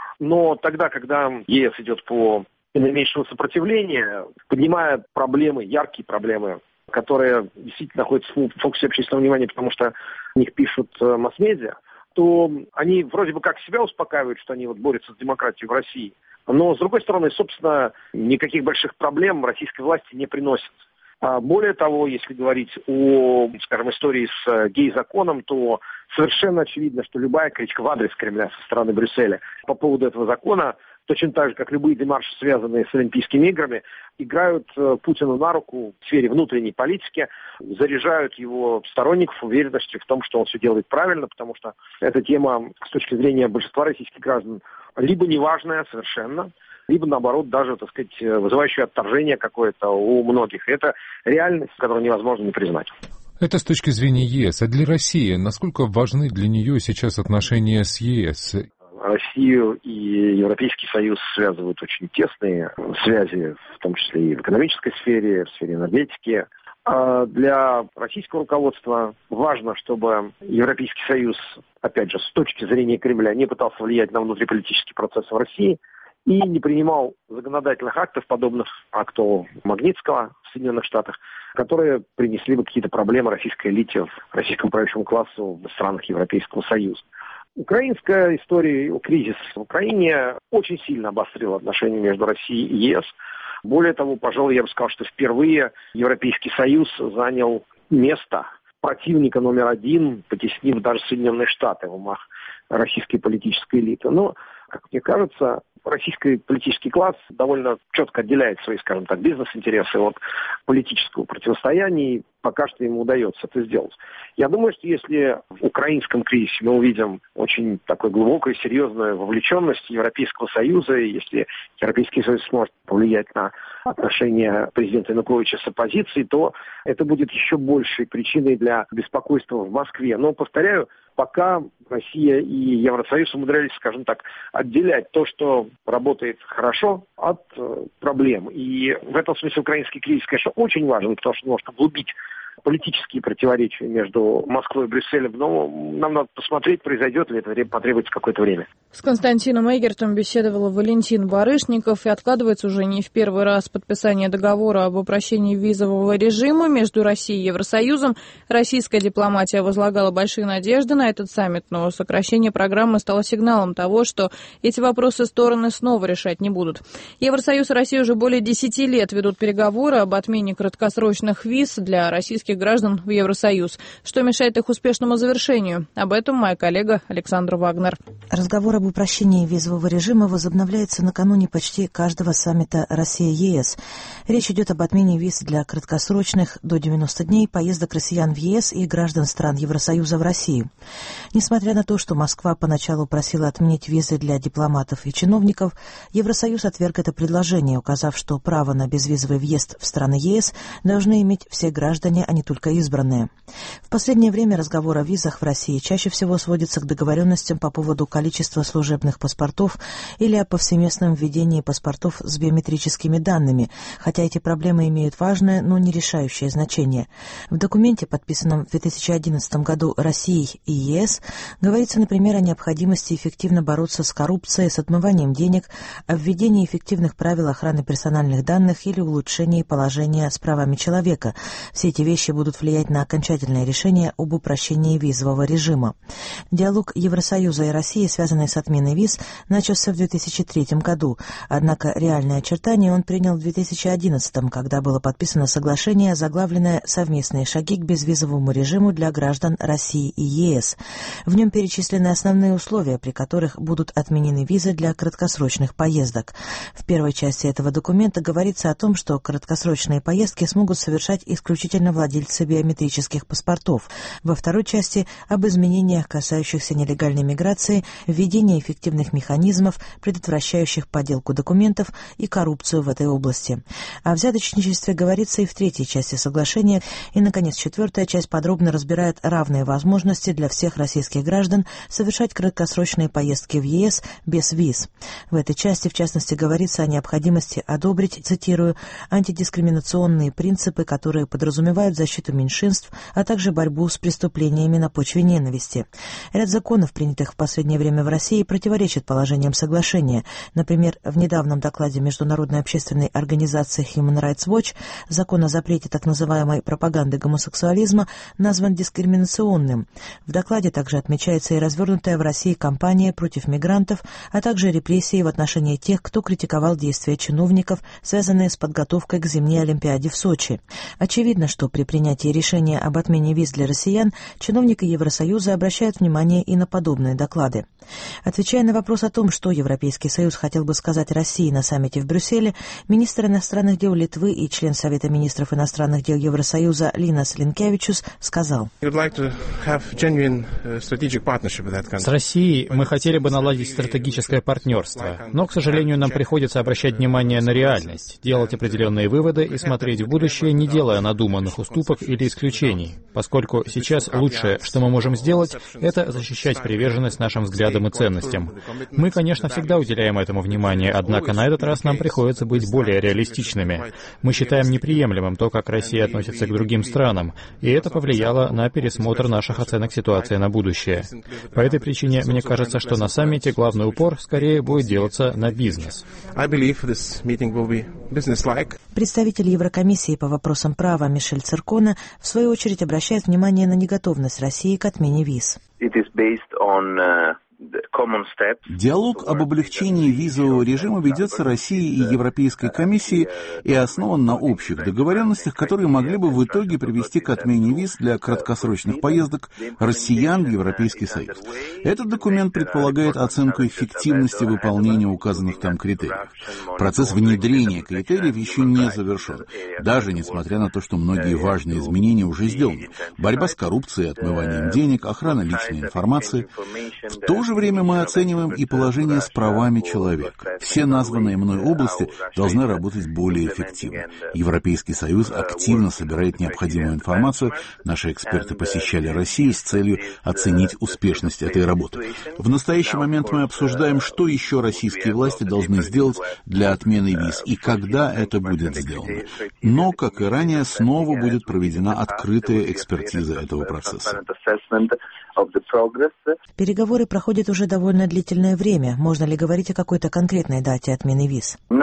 Но тогда, когда ЕС идет по наименьшему сопротивлению, поднимая проблемы, яркие проблемы, которые действительно находятся в фокусе общественного внимания, потому что о них пишут масс-медиа, то они вроде бы как себя успокаивают, что они вот борются с демократией в России. Но, с другой стороны, собственно, никаких больших проблем российской власти не приносят. Более того, если говорить о, скажем, истории с гей-законом, то совершенно очевидно, что любая критика в адрес Кремля со стороны Брюсселя по поводу этого закона, точно так же, как любые демарши, связанные с Олимпийскими играми, играют Путину на руку в сфере внутренней политики, заряжают его сторонников уверенностью в том, что он все делает правильно, потому что эта тема, с точки зрения большинства российских граждан, либо неважная совершенно, либо, наоборот, даже, так сказать, вызывающее отторжение какое-то у многих. Это реальность, которую невозможно не признать. Это с точки зрения ЕС. А для России насколько важны для нее сейчас отношения с ЕС? Россию и Европейский Союз связывают очень тесные связи, в том числе и в экономической сфере, в сфере энергетики. А для российского руководства важно, чтобы Европейский Союз, опять же, с точки зрения Кремля, не пытался влиять на внутриполитические процессы в России и не принимал законодательных актов, подобных акту Магнитского в Соединенных Штатах, которые принесли бы какие-то проблемы российской элите, российскому правящему классу в странах Европейского Союза. Украинская история, кризис в Украине очень сильно обострил отношения между Россией и ЕС. Более того, пожалуй, я бы сказал, что впервые Европейский Союз занял место противника номер один, потеснив даже Соединенные Штаты в умах российской политической элиты. Но, как мне кажется, российский политический класс довольно четко отделяет свои, скажем так, бизнес-интересы от политического противостояния, и пока что ему удается это сделать. Я думаю, что если в украинском кризисе мы увидим очень такой глубокую, серьезную вовлеченность Европейского Союза, и если Европейский Союз сможет повлиять на отношения президента Януковича с оппозицией, то это будет еще большей причиной для беспокойства в Москве. Но, повторяю, пока Россия и Евросоюз умудрялись, скажем так, отделять то, что работает хорошо, от э, проблем. И в этом смысле украинский кризис, конечно, очень важен, потому что может углубить политические противоречия между Москвой и Брюсселем, но нам надо посмотреть, произойдет ли это, потребуется какое-то время. С Константином Эгертом беседовал Валентин Барышников, и откладывается уже не в первый раз подписание договора об упрощении визового режима между Россией и Евросоюзом. Российская дипломатия возлагала большие надежды на этот саммит, но сокращение программы стало сигналом того, что эти вопросы стороны снова решать не будут. Евросоюз и Россия уже более десяти лет ведут переговоры об отмене краткосрочных виз для российских российских граждан в Евросоюз. Что мешает их успешному завершению? Об этом моя коллега Александра Вагнер. Разговор об упрощении визового режима возобновляется накануне почти каждого саммита Россия-ЕС. Речь идет об отмене виз для краткосрочных до девяноста дней поездок россиян в ЕС и граждан стран Евросоюза в Россию. Несмотря на то, что Москва поначалу просила отменить визы для дипломатов и чиновников, Евросоюз отверг это предложение, указав, что право на безвизовый въезд в страны ЕС должны иметь все граждане, а не только избранные. В последнее время разговор о визах в России чаще всего сводится к договоренностям по поводу количества служебных паспортов или о повсеместном введении паспортов с биометрическими данными, хотя эти проблемы имеют важное, но не решающее значение. В документе, подписанном в две тысячи одиннадцатом году Россией и ЕС, говорится, например, о необходимости эффективно бороться с коррупцией, с отмыванием денег, о введении эффективных правил охраны персональных данных или улучшении положения с правами человека. Все эти вещи будут влиять на окончательное решение об упрощении визового режима. Диалог Евросоюза и России, связанный с отменой виз, начался в две тысячи третьем году, однако реальные очертания он принял в две тысячи одиннадцатом, когда было подписано соглашение, заглавленное «Совместные шаги к безвизовому режиму для граждан России и ЕС». В нем перечислены основные условия, при которых будут отменены визы для краткосрочных поездок. В первой части этого документа говорится о том, что краткосрочные поездки смогут совершать исключительно владельцы биометрических паспортов. Во второй части – об изменениях, касающихся нелегальной миграции, введении эффективных механизмов, предотвращающих подделку документов и коррупцию в этой области. О взяточничестве говорится и в третьей части соглашения. И, наконец, четвертая часть подробно разбирает равные возможности для всех российских граждан совершать краткосрочные поездки в ЕС без виз. В этой части, в частности, говорится о необходимости одобрить, цитирую, антидискриминационные принципы, которые подразумевают защиту меньшинств, а также борьбу с преступлениями на почве ненависти. Ряд законов, принятых в последнее время в России, противоречит положениям соглашения. Например, в недавнем докладе Международной общественной организации Human Rights Watch закон о запрете так называемой пропаганды гомосексуализма назван дискриминационным. В докладе также отмечается и развернутая в России кампания против мигрантов, а также репрессии в отношении тех, кто критиковал действия чиновников, связанные с подготовкой к зимней Олимпиаде в Сочи. Очевидно, что при принятии решения об отмене виз для россиян чиновники Евросоюза обращают внимание и на подобные доклады. Отвечая на вопрос о том, что Европейский Союз хотел бы сказать России на саммите в Брюсселе, министр иностранных дел Литвы и член Совета министров иностранных дел Евросоюза Линас Линкевичус сказал: С Россией мы хотели бы наладить стратегическое партнерство, но, к сожалению, нам приходится обращать внимание на реальность, делать определенные выводы и смотреть в будущее, не делая надуманных уступок или исключений, поскольку сейчас лучшее, что мы можем сделать, это защищать приверженность нашим взглядам и ценностям. Мы, конечно, всегда уделяем этому внимание, однако на этот раз нам приходится быть более реалистичными. Мы считаем неприемлемым то, как Россия относится к другим странам, и это повлияло на пересмотр наших оценок ситуации на будущее. По этой причине, мне кажется, что на саммите главный упор скорее будет делаться на бизнес. Представитель Еврокомиссии по вопросам права Мишель Циркона в свою очередь обращает внимание на неготовность России к отмене виз. Диалог об облегчении визового режима ведется Россией и Европейской комиссией и основан на общих договоренностях, которые могли бы в итоге привести к отмене виз для краткосрочных поездок россиян в Европейский Союз. Этот документ предполагает оценку эффективности выполнения указанных там критериев. Процесс внедрения критериев еще не завершен, даже несмотря на то, что многие важные изменения уже сделаны. Борьба с коррупцией, отмыванием денег, охрана личной информации. В то же время мы оцениваем и положение с правами человека. Все названные мной области должны работать более эффективно. Европейский Союз активно собирает необходимую информацию. Наши эксперты посещали Россию с целью оценить успешность этой работы. В настоящий момент мы обсуждаем, что еще российские власти должны сделать для отмены виз и когда это будет сделано. Но, как и ранее, снова будет проведена открытая экспертиза этого процесса. Переговоры проходят уже довольно длительное время. Можно ли говорить о какой-то конкретной дате отмены виз? Я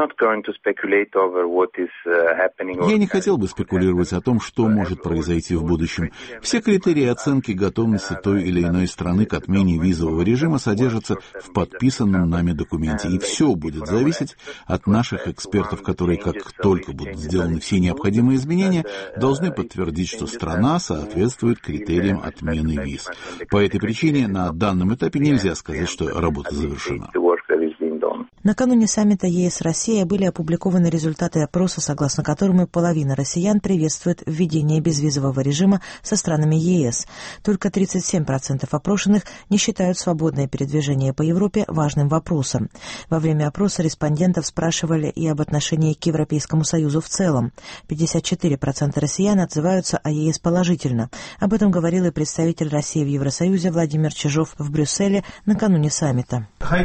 не хотел бы спекулировать о том, что может произойти в будущем. Все критерии оценки готовности той или иной страны к отмене визового режима содержатся в подписанном нами документе. И все будет зависеть от наших экспертов, которые, как только будут сделаны все необходимые изменения, должны подтвердить, что страна соответствует критериям отмены виз. По этой причине на данном этапе нельзя сказать, что работа завершена. Накануне саммита ЕС-Россия были опубликованы результаты опроса, согласно которому половина россиян приветствует введение безвизового режима со странами ЕС. Только тридцать семь процентов опрошенных не считают свободное передвижение по Европе важным вопросом. Во время опроса респондентов спрашивали и об отношении к Европейскому Союзу в целом. пятьдесят четыре процента россиян отзываются о ЕС положительно. Об этом говорил и представитель России в Евросоюзе Владимир Чижов в Брюсселе накануне саммита.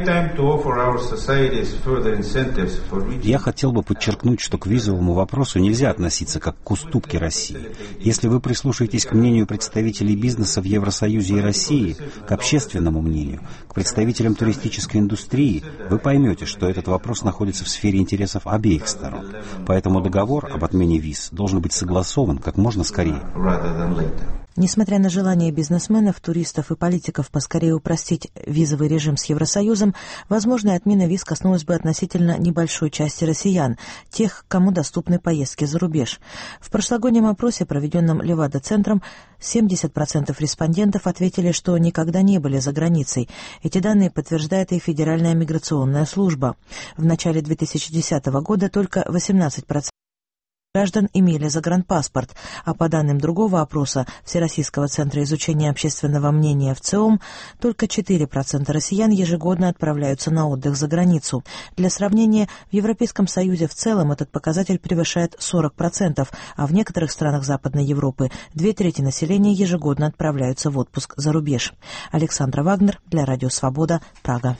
Я хотел бы подчеркнуть, что к визовому вопросу нельзя относиться как к уступке России. Если вы прислушаетесь к мнению представителей бизнеса в Евросоюзе и России, к общественному мнению, к представителям туристической индустрии, вы поймете, что этот вопрос находится в сфере интересов обеих сторон. Поэтому договор об отмене виз должен быть согласован как можно скорее. Несмотря на желание бизнесменов, туристов и политиков поскорее упростить визовый режим с Евросоюзом, возможная отмена виз коснулась бы относительно небольшой части россиян, тех, кому доступны поездки за рубеж. В прошлогоднем опросе, проведенном Левада-центром, семьдесят процентов респондентов ответили, что никогда не были за границей. Эти данные подтверждает и Федеральная миграционная служба. В начале две тысячи десятого года только восемнадцать процентов граждан имели загранпаспорт, а по данным другого опроса Всероссийского центра изучения общественного мнения ВЦИОМ, только четыре процента россиян ежегодно отправляются на отдых за границу. Для сравнения, в Европейском Союзе в целом этот показатель превышает сорок процентов, а в некоторых странах Западной Европы две трети населения ежегодно отправляются в отпуск за рубеж. Александра Вагнер для Радио Свобода, Прага.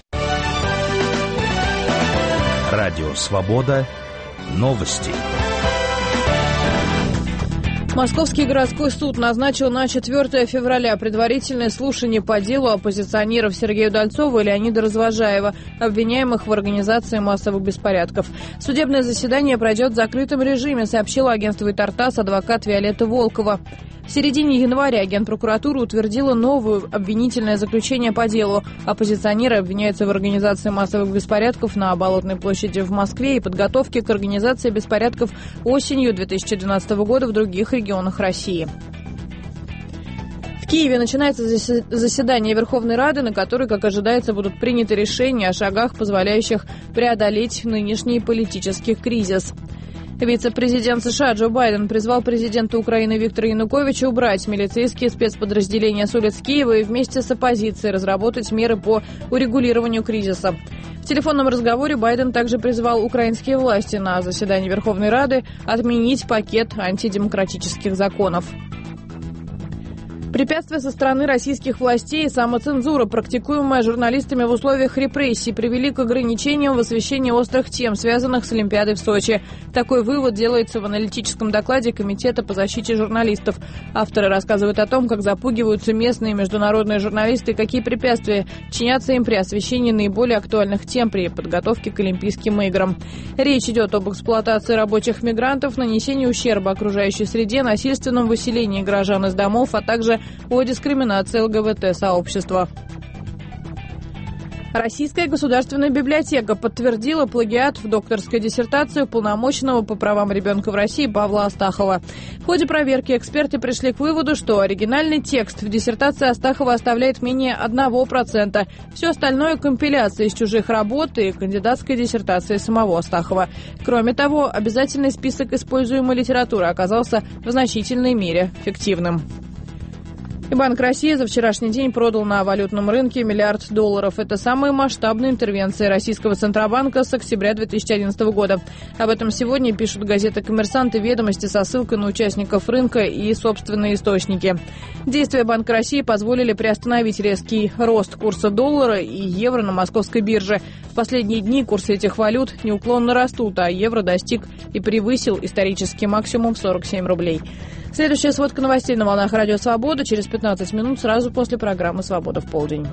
Радио Свобода. Новости. Московский городской суд назначил на четвёртое февраля предварительное слушание по делу оппозиционеров Сергея Удальцова и Леонида Развозжаева, обвиняемых в организации массовых беспорядков. Судебное заседание пройдет в закрытом режиме, сообщила агентству «Тартас» адвокат Виолетта Волкова. В середине января Генпрокуратура утвердила новое обвинительное заключение по делу. Оппозиционеры обвиняются в организации массовых беспорядков на Болотной площади в Москве и подготовке к организации беспорядков осенью две тысячи двенадцатого года в других регионах России. В Киеве начинается заседание Верховной Рады, на которой, как ожидается, будут приняты решения о шагах, позволяющих преодолеть нынешний политический кризис. Вице-президент США Джо Байден призвал президента Украины Виктора Януковича убрать милицейские спецподразделения с улиц Киева и вместе с оппозицией разработать меры по урегулированию кризиса. В телефонном разговоре Байден также призвал украинские власти на заседании Верховной Рады отменить пакет антидемократических законов. Препятствия со стороны российских властей и самоцензура, практикуемая журналистами в условиях репрессий, привели к ограничениям в освещении острых тем, связанных с Олимпиадой в Сочи. Такой вывод делается в аналитическом докладе Комитета по защите журналистов. Авторы рассказывают о том, как запугиваются местные и международные журналисты и какие препятствия чинятся им при освещении наиболее актуальных тем при подготовке к Олимпийским играм. Речь идет об эксплуатации рабочих мигрантов, нанесении ущерба окружающей среде, насильственном выселении горожан из домов, а также о дискриминации ЛГБТ-сообщества. Российская государственная библиотека подтвердила плагиат в докторской диссертации уполномоченного по правам ребенка в России Павла Астахова. В ходе проверки эксперты пришли к выводу, что оригинальный текст в диссертации Астахова оставляет менее одного процента. Все остальное – компиляция из чужих работ и кандидатской диссертации самого Астахова. Кроме того, обязательный список используемой литературы оказался в значительной мере фиктивным. И Банк России за вчерашний день продал на валютном рынке миллиард долларов. Это самые масштабные интервенции российского Центробанка с октября две тысячи одиннадцатого года. Об этом сегодня пишут газеты «Коммерсант» и «Ведомости» со ссылкой на участников рынка и собственные источники. Действия Банка России позволили приостановить резкий рост курса доллара и евро на московской бирже. В последние дни курсы этих валют неуклонно растут, а евро достиг и превысил исторический максимум в сорок семь рублей. Следующая сводка новостей на волнах Радио Свобода через пятнадцать минут сразу после программы «Свобода в полдень».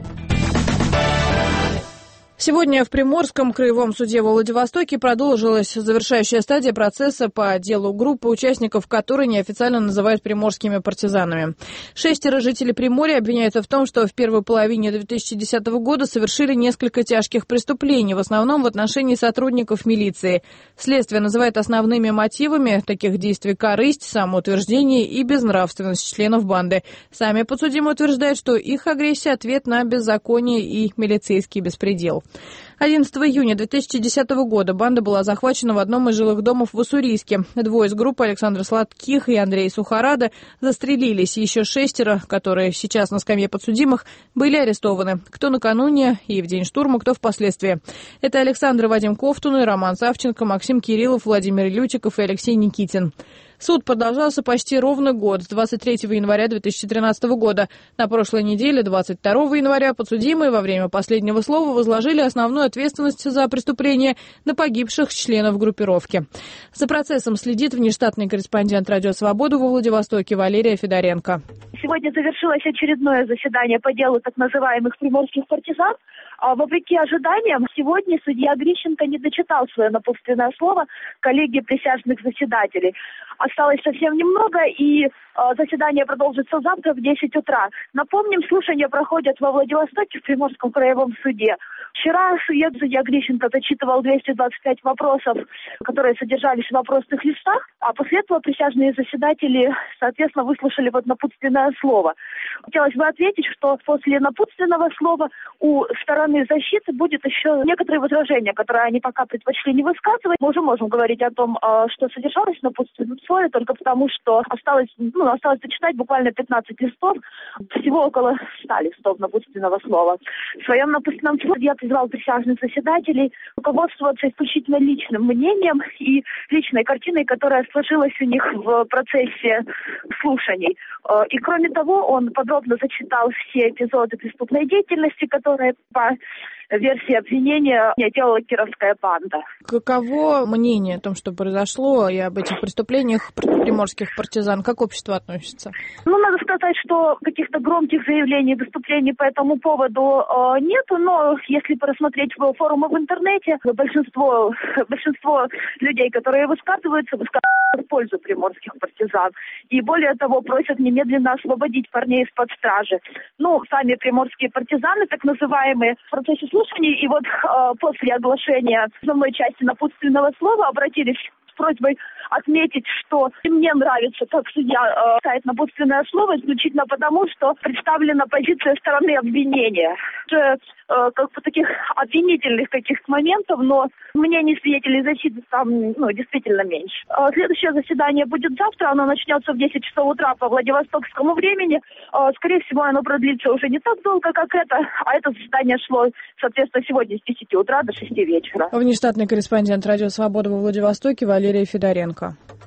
Сегодня в Приморском краевом суде во Владивостоке продолжилась завершающая стадия процесса по делу группы участников, которые неофициально называют приморскими партизанами. Шестеро жителей Приморья обвиняются в том, что в первой половине две тысячи десятого года совершили несколько тяжких преступлений, в основном в отношении сотрудников милиции. Следствие называет основными мотивами таких действий корысть, самоутверждение и безнравственность членов банды. Сами подсудимые утверждают, что их агрессия – ответ на беззаконие и милицейский беспредел. одиннадцатого июня две тысячи десятого года банда была захвачена в одном из жилых домов в Уссурийске. Двое из группы, Александр Сладких и Андрей Сухорада, застрелились. Еще шестеро, которые сейчас на скамье подсудимых, были арестованы. Кто накануне и в день штурма, кто впоследствии. Это Александр и Вадим Ковтуны, Роман Савченко, Максим Кириллов, Владимир Лютиков и Алексей Никитин. Суд продолжался почти ровно год, с двадцать третьего января две тысячи тринадцатого года. На прошлой неделе, двадцать второго января, подсудимые во время последнего слова возложили основную ответственность за преступление на погибших членов группировки. За процессом следит внештатный корреспондент «Радио Свобода» во Владивостоке Валерия Федоренко. Сегодня завершилось очередное заседание по делу так называемых приморских партизан. А вопреки ожиданиям, сегодня судья Грищенко не дочитал свое напутственное слово коллегии присяжных заседателей. Осталось совсем немного, и э, заседание продолжится завтра в десять утра. Напомним, слушания проходят во Владивостоке в Приморском краевом суде. Вчера судья Грищенко зачитывал двести двадцать пять вопросов, которые содержались в вопросных листах, а после этого присяжные заседатели, соответственно, выслушали вот напутственное слово. Хотелось бы ответить, что после напутственного слова у стороны защиты будет еще некоторые возражения, которые они пока предпочли не высказывать. Мы уже можем говорить о том, что содержалось в напутственном слове, только потому, что осталось, ну, осталось дочитать буквально пятнадцать листов, всего около ста листов напутственного слова. В своем напутственном слове я призвал присяжных заседателей руководствоваться исключительно личным мнением и личной картиной, которая сложилась у них в процессе слушаний. И кроме того, он подробно зачитал все эпизоды преступной деятельности, которые по версии обвинения делала кировская банда. Каково мнение о том, что произошло, и об этих преступлениях приморских партизан? Как общество относится? Ну, надо сказать, что каких-то громких заявлений, выступлений по этому поводу э, нету, но если просмотреть форумы в интернете, большинство, большинство людей, которые высказываются, высказываются в пользу приморских партизан. И более того, просят немедленно освободить парней из-под стражи. Ну, сами приморские партизаны, так называемые, в процессе слушаний, и вот э, после оглашения основной части напутственного слова обратились с просьбой отметить, что мне нравится, как судья читает э, напутственное слово, исключительно потому, что представлена позиция стороны обвинения. Э, как бы таких обвинительных каких-то моментов, но мнений свидетелей защиты там ну, действительно меньше. Э, следующее заседание будет завтра, оно начнется в десять часов утра по владивостокскому времени. Э, скорее всего, оно продлится уже не так долго, как это, а это заседание шло, соответственно, сегодня с десяти утра до шести вечера. Внештатный корреспондент «Радио Свобода» во Владивостоке Валерия Федоренко.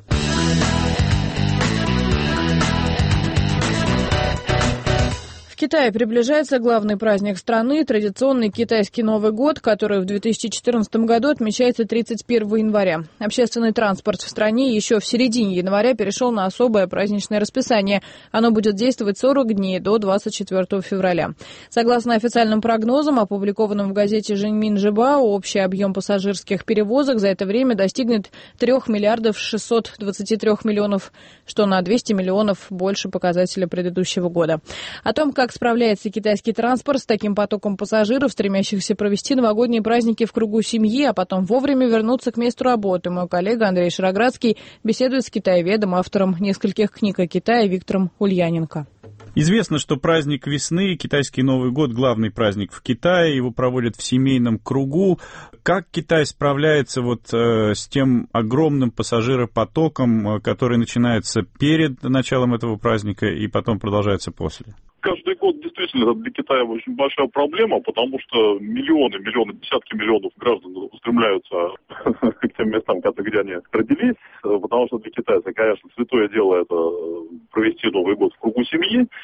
В Китае приближается главный праздник страны – традиционный китайский Новый год, который в две тысячи четырнадцатом году отмечается тридцать первого января. Общественный транспорт в стране еще в середине января перешел на особое праздничное расписание. Оно будет действовать сорок дней до двадцать четвёртого февраля. Согласно официальным прогнозам, опубликованным в газете «Жэньминь Жибао», общий объем пассажирских перевозок за это время достигнет трёх миллиардов шестисот двадцати трёх миллионов, что на двести миллионов больше показателя предыдущего года. О том, как справляется китайский транспорт с таким потоком пассажиров, стремящихся провести новогодние праздники в кругу семьи, а потом вовремя вернуться к месту работы, мой коллега Андрей Шароградский беседует с китаеведом, автором нескольких книг о Китае Виктором Ульяненко. Известно, что праздник весны, китайский Новый год, главный праздник в Китае, его проводят в семейном кругу. Как Китай справляется вот э, с тем огромным пассажиропотоком, который начинается перед началом этого праздника и потом продолжается после? Каждый год действительно для Китая очень большая проблема, потому что миллионы, миллионы, десятки миллионов граждан устремляются к тем местам, где они родились, потому что для китайца, конечно, святое дело это провести Новый год в кругу семьи.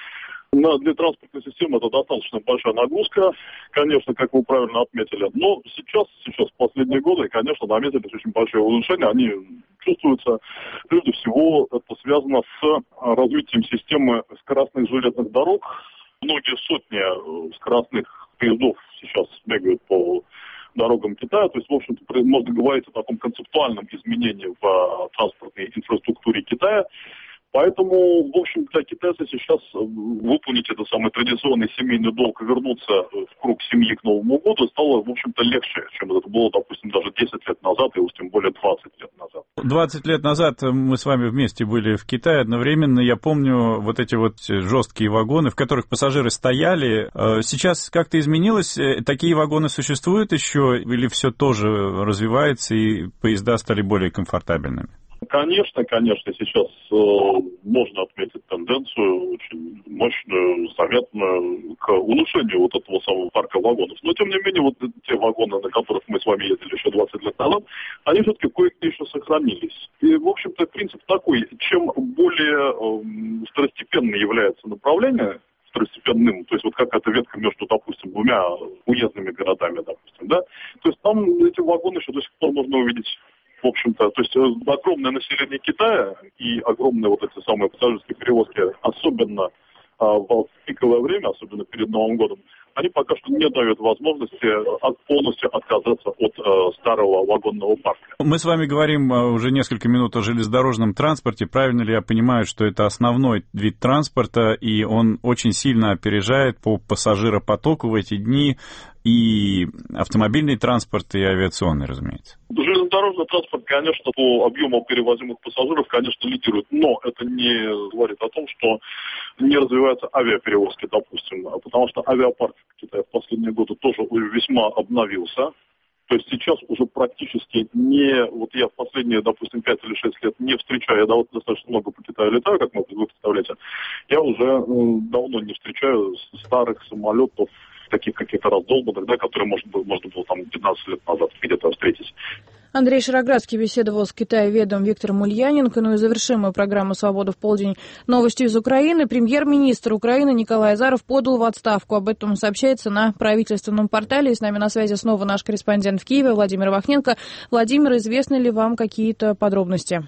Но для транспортной системы это достаточно большая нагрузка, конечно, как вы правильно отметили. Но сейчас, сейчас в последние годы, конечно, наметились очень большие улучшения. Они чувствуются. Прежде всего, это связано с развитием системы скоростных железных дорог. Многие сотни скоростных поездов сейчас бегают по дорогам Китая. То есть, в общем-то, можно говорить о таком концептуальном изменении в транспортной инфраструктуре Китая. Поэтому, в общем-то, китайцы сейчас выполнить этот самый традиционный семейный долг и вернуться в круг семьи к Новому году стало, в общем-то, легче, чем это было, допустим, даже десять лет назад, и уж тем более двадцать лет назад. двадцать лет назад мы с вами вместе были в Китае. Одновременно я помню вот эти вот жесткие вагоны, в которых пассажиры стояли. Сейчас как-то изменилось? Такие вагоны существуют еще или все тоже развивается и поезда стали более комфортабельными? Конечно, конечно, сейчас э, можно отметить тенденцию очень мощную, заметную к улучшению вот этого самого парка вагонов. Но, тем не менее, вот те вагоны, на которых мы с вами ездили еще двадцать лет назад, они все-таки кое-где еще сохранились. И, в общем-то, принцип такой, чем более э, второстепенным является направление, второстепенным, то есть вот какая-то ветка между, допустим, двумя уездными городами, допустим, да, то есть там эти вагоны еще до сих пор можно увидеть. В общем-то, то есть огромное население Китая и огромные вот эти самые пассажирские перевозки, особенно а, в пиковое время, особенно перед Новым годом, они пока что не дают возможности полностью отказаться от э, старого вагонного парка. Мы с вами говорим уже несколько минут о железнодорожном транспорте. Правильно ли я понимаю, что это основной вид транспорта, и он очень сильно опережает по пассажиропотоку в эти дни и автомобильный транспорт, и авиационный, разумеется? Железнодорожный транспорт, конечно, по объему перевозимых пассажиров, конечно, лидирует, но это не говорит о том, что не развиваются авиаперевозки, допустим, потому что авиапарк в Китае в последние годы тоже весьма обновился. То есть сейчас уже практически не... Вот я в последние, допустим, пять или шесть лет не встречаю, я достаточно много по Китаю летаю, как вы представляете, я уже давно не встречаю старых самолетов, таких каких-то раздолбанных, да, которые можно было, можно было там пятнадцать лет назад где-то встретить. Андрей Шароградский беседовал с китаеведом Виктором Ульяненко. Ну и завершим мы программу «Свобода в полдень» новостью из Украины. Премьер-министр Украины Николай Азаров подал в отставку. Об этом сообщается на правительственном портале. И с нами на связи снова наш корреспондент в Киеве Владимир Вахненко. Владимир, известны ли вам какие-то подробности?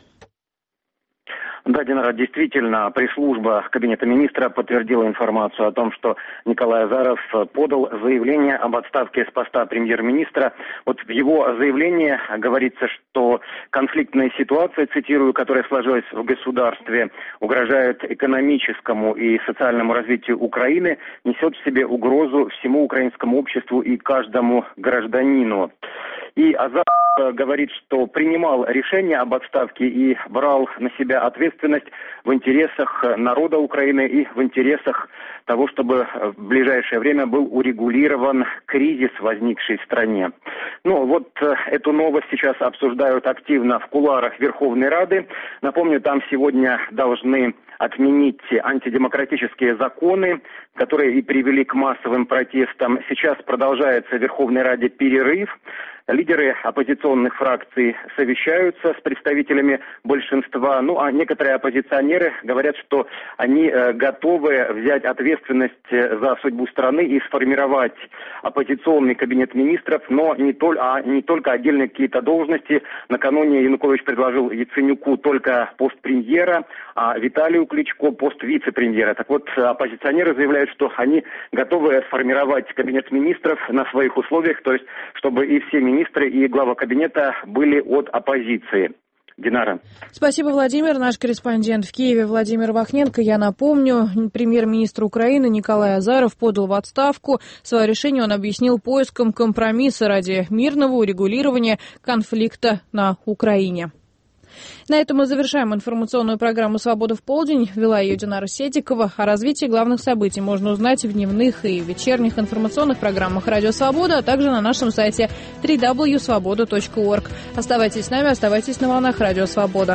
Да, Динара, действительно, пресс-служба Кабинета министра подтвердила информацию о том, что Николай Азаров подал заявление об отставке с поста премьер-министра. Вот в его заявлении говорится, что конфликтная ситуация, цитирую, которая сложилась в государстве, угрожает экономическому и социальному развитию Украины, несет в себе угрозу всему украинскому обществу и каждому гражданину. И Азаров говорит, что принимал решение об отставке и брал на себя ответственность в интересах народа Украины и в интересах того, чтобы в ближайшее время был урегулирован кризис, возникший в стране. Ну, вот эту новость сейчас обсуждают активно в кулуарах Верховной Рады. Напомню, там сегодня должны отменить антидемократические законы, которые и привели к массовым протестам. Сейчас продолжается в Верховной Раде перерыв. Лидеры оппозиционных фракций совещаются с представителями большинства. Ну, а некоторые оппозиционеры говорят, что они э, готовы взять ответственность за судьбу страны и сформировать оппозиционный кабинет министров, но не, толь, а не только отдельные какие-то должности. Накануне Янукович предложил Яценюку только пост премьера, а Виталию Кличко пост вице-премьера. Так вот, оппозиционеры заявляют, что они готовы сформировать кабинет министров на своих условиях, то есть, чтобы и все министры, и глава кабинета были от оппозиции. Динара. Спасибо, Владимир. Наш корреспондент в Киеве Владимир Вахненко. Я напомню, премьер-министр Украины Николай Азаров подал в отставку. Свое решение он объяснил поиском компромисса ради мирного урегулирования конфликта на Украине. На этом мы завершаем информационную программу «Свобода в полдень». Вела ее Динара Седикова. О развитии главных событий можно узнать в дневных и вечерних информационных программах «Радио Свобода», а также на нашем сайте дабл ю дабл ю дабл ю точка свобода точка орг. Оставайтесь с нами, оставайтесь на волнах «Радио Свобода».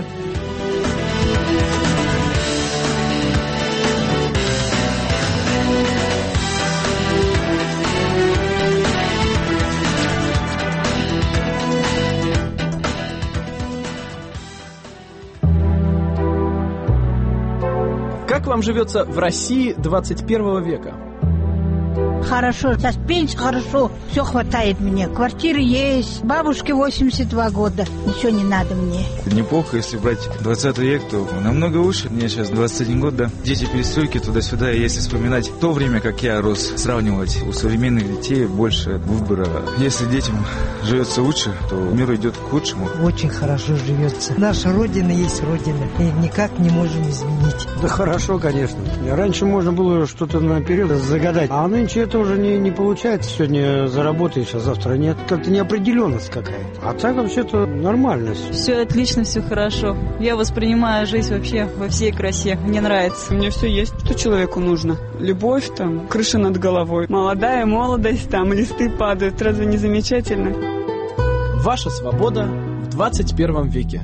Как вам живется в России двадцать первого века? Хорошо, со пенсией хорошо, все хватает мне. Квартиры есть, бабушке восемьдесят два года, ничего не надо мне. Неплохо, если брать двадцатый век, то намного лучше. Мне сейчас двадцать один год, да. Дети перестройки туда-сюда, и если вспоминать то время, как я рос, сравнивать, у современных детей больше выбора. Если детям живется лучше, то мир идет к худшему. Очень хорошо живется. Наша Родина есть Родина, и никак не можем изменить. Да хорошо, конечно. Раньше можно было что-то наперед загадать, а нынче это уже не, не получается. Сегодня заработаешь, а завтра нет. Как-то неопределенность какая-то. А так вообще-то нормально. Все отлично, все хорошо. Я воспринимаю жизнь вообще во всей красе. Мне нравится. У меня все есть, что человеку нужно. Любовь, там, крыша над головой. Молодая молодость, там, листы падают. Разве не замечательно? Ваша свобода в двадцать первом веке.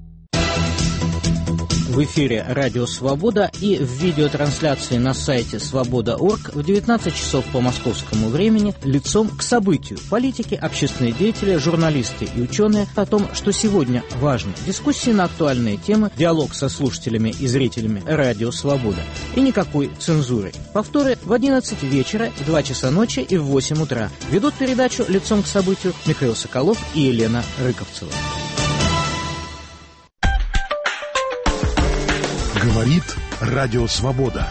В эфире «Радио Свобода» и в видеотрансляции на сайте свобода точка орг в девятнадцать часов по московскому времени лицом к событию. Политики, общественные деятели, журналисты и ученые о том, что сегодня важно. Дискуссии на актуальные темы, диалог со слушателями и зрителями «Радио Свобода». И никакой цензуры. Повторы в одиннадцать вечера, в два часа ночи и в восемь утра. Ведут передачу лицом к событию Михаил Соколов и Елена Рыковцева. Говорит Радио Свобода.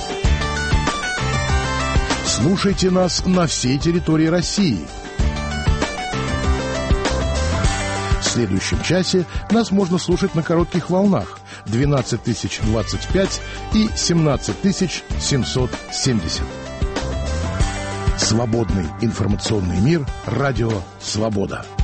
Слушайте нас на всей территории России. В следующем часе нас можно слушать на коротких волнах двенадцать тысяч двадцать пять и семнадцать тысяч семьсот семьдесят. Свободный информационный мир. Радио Свобода.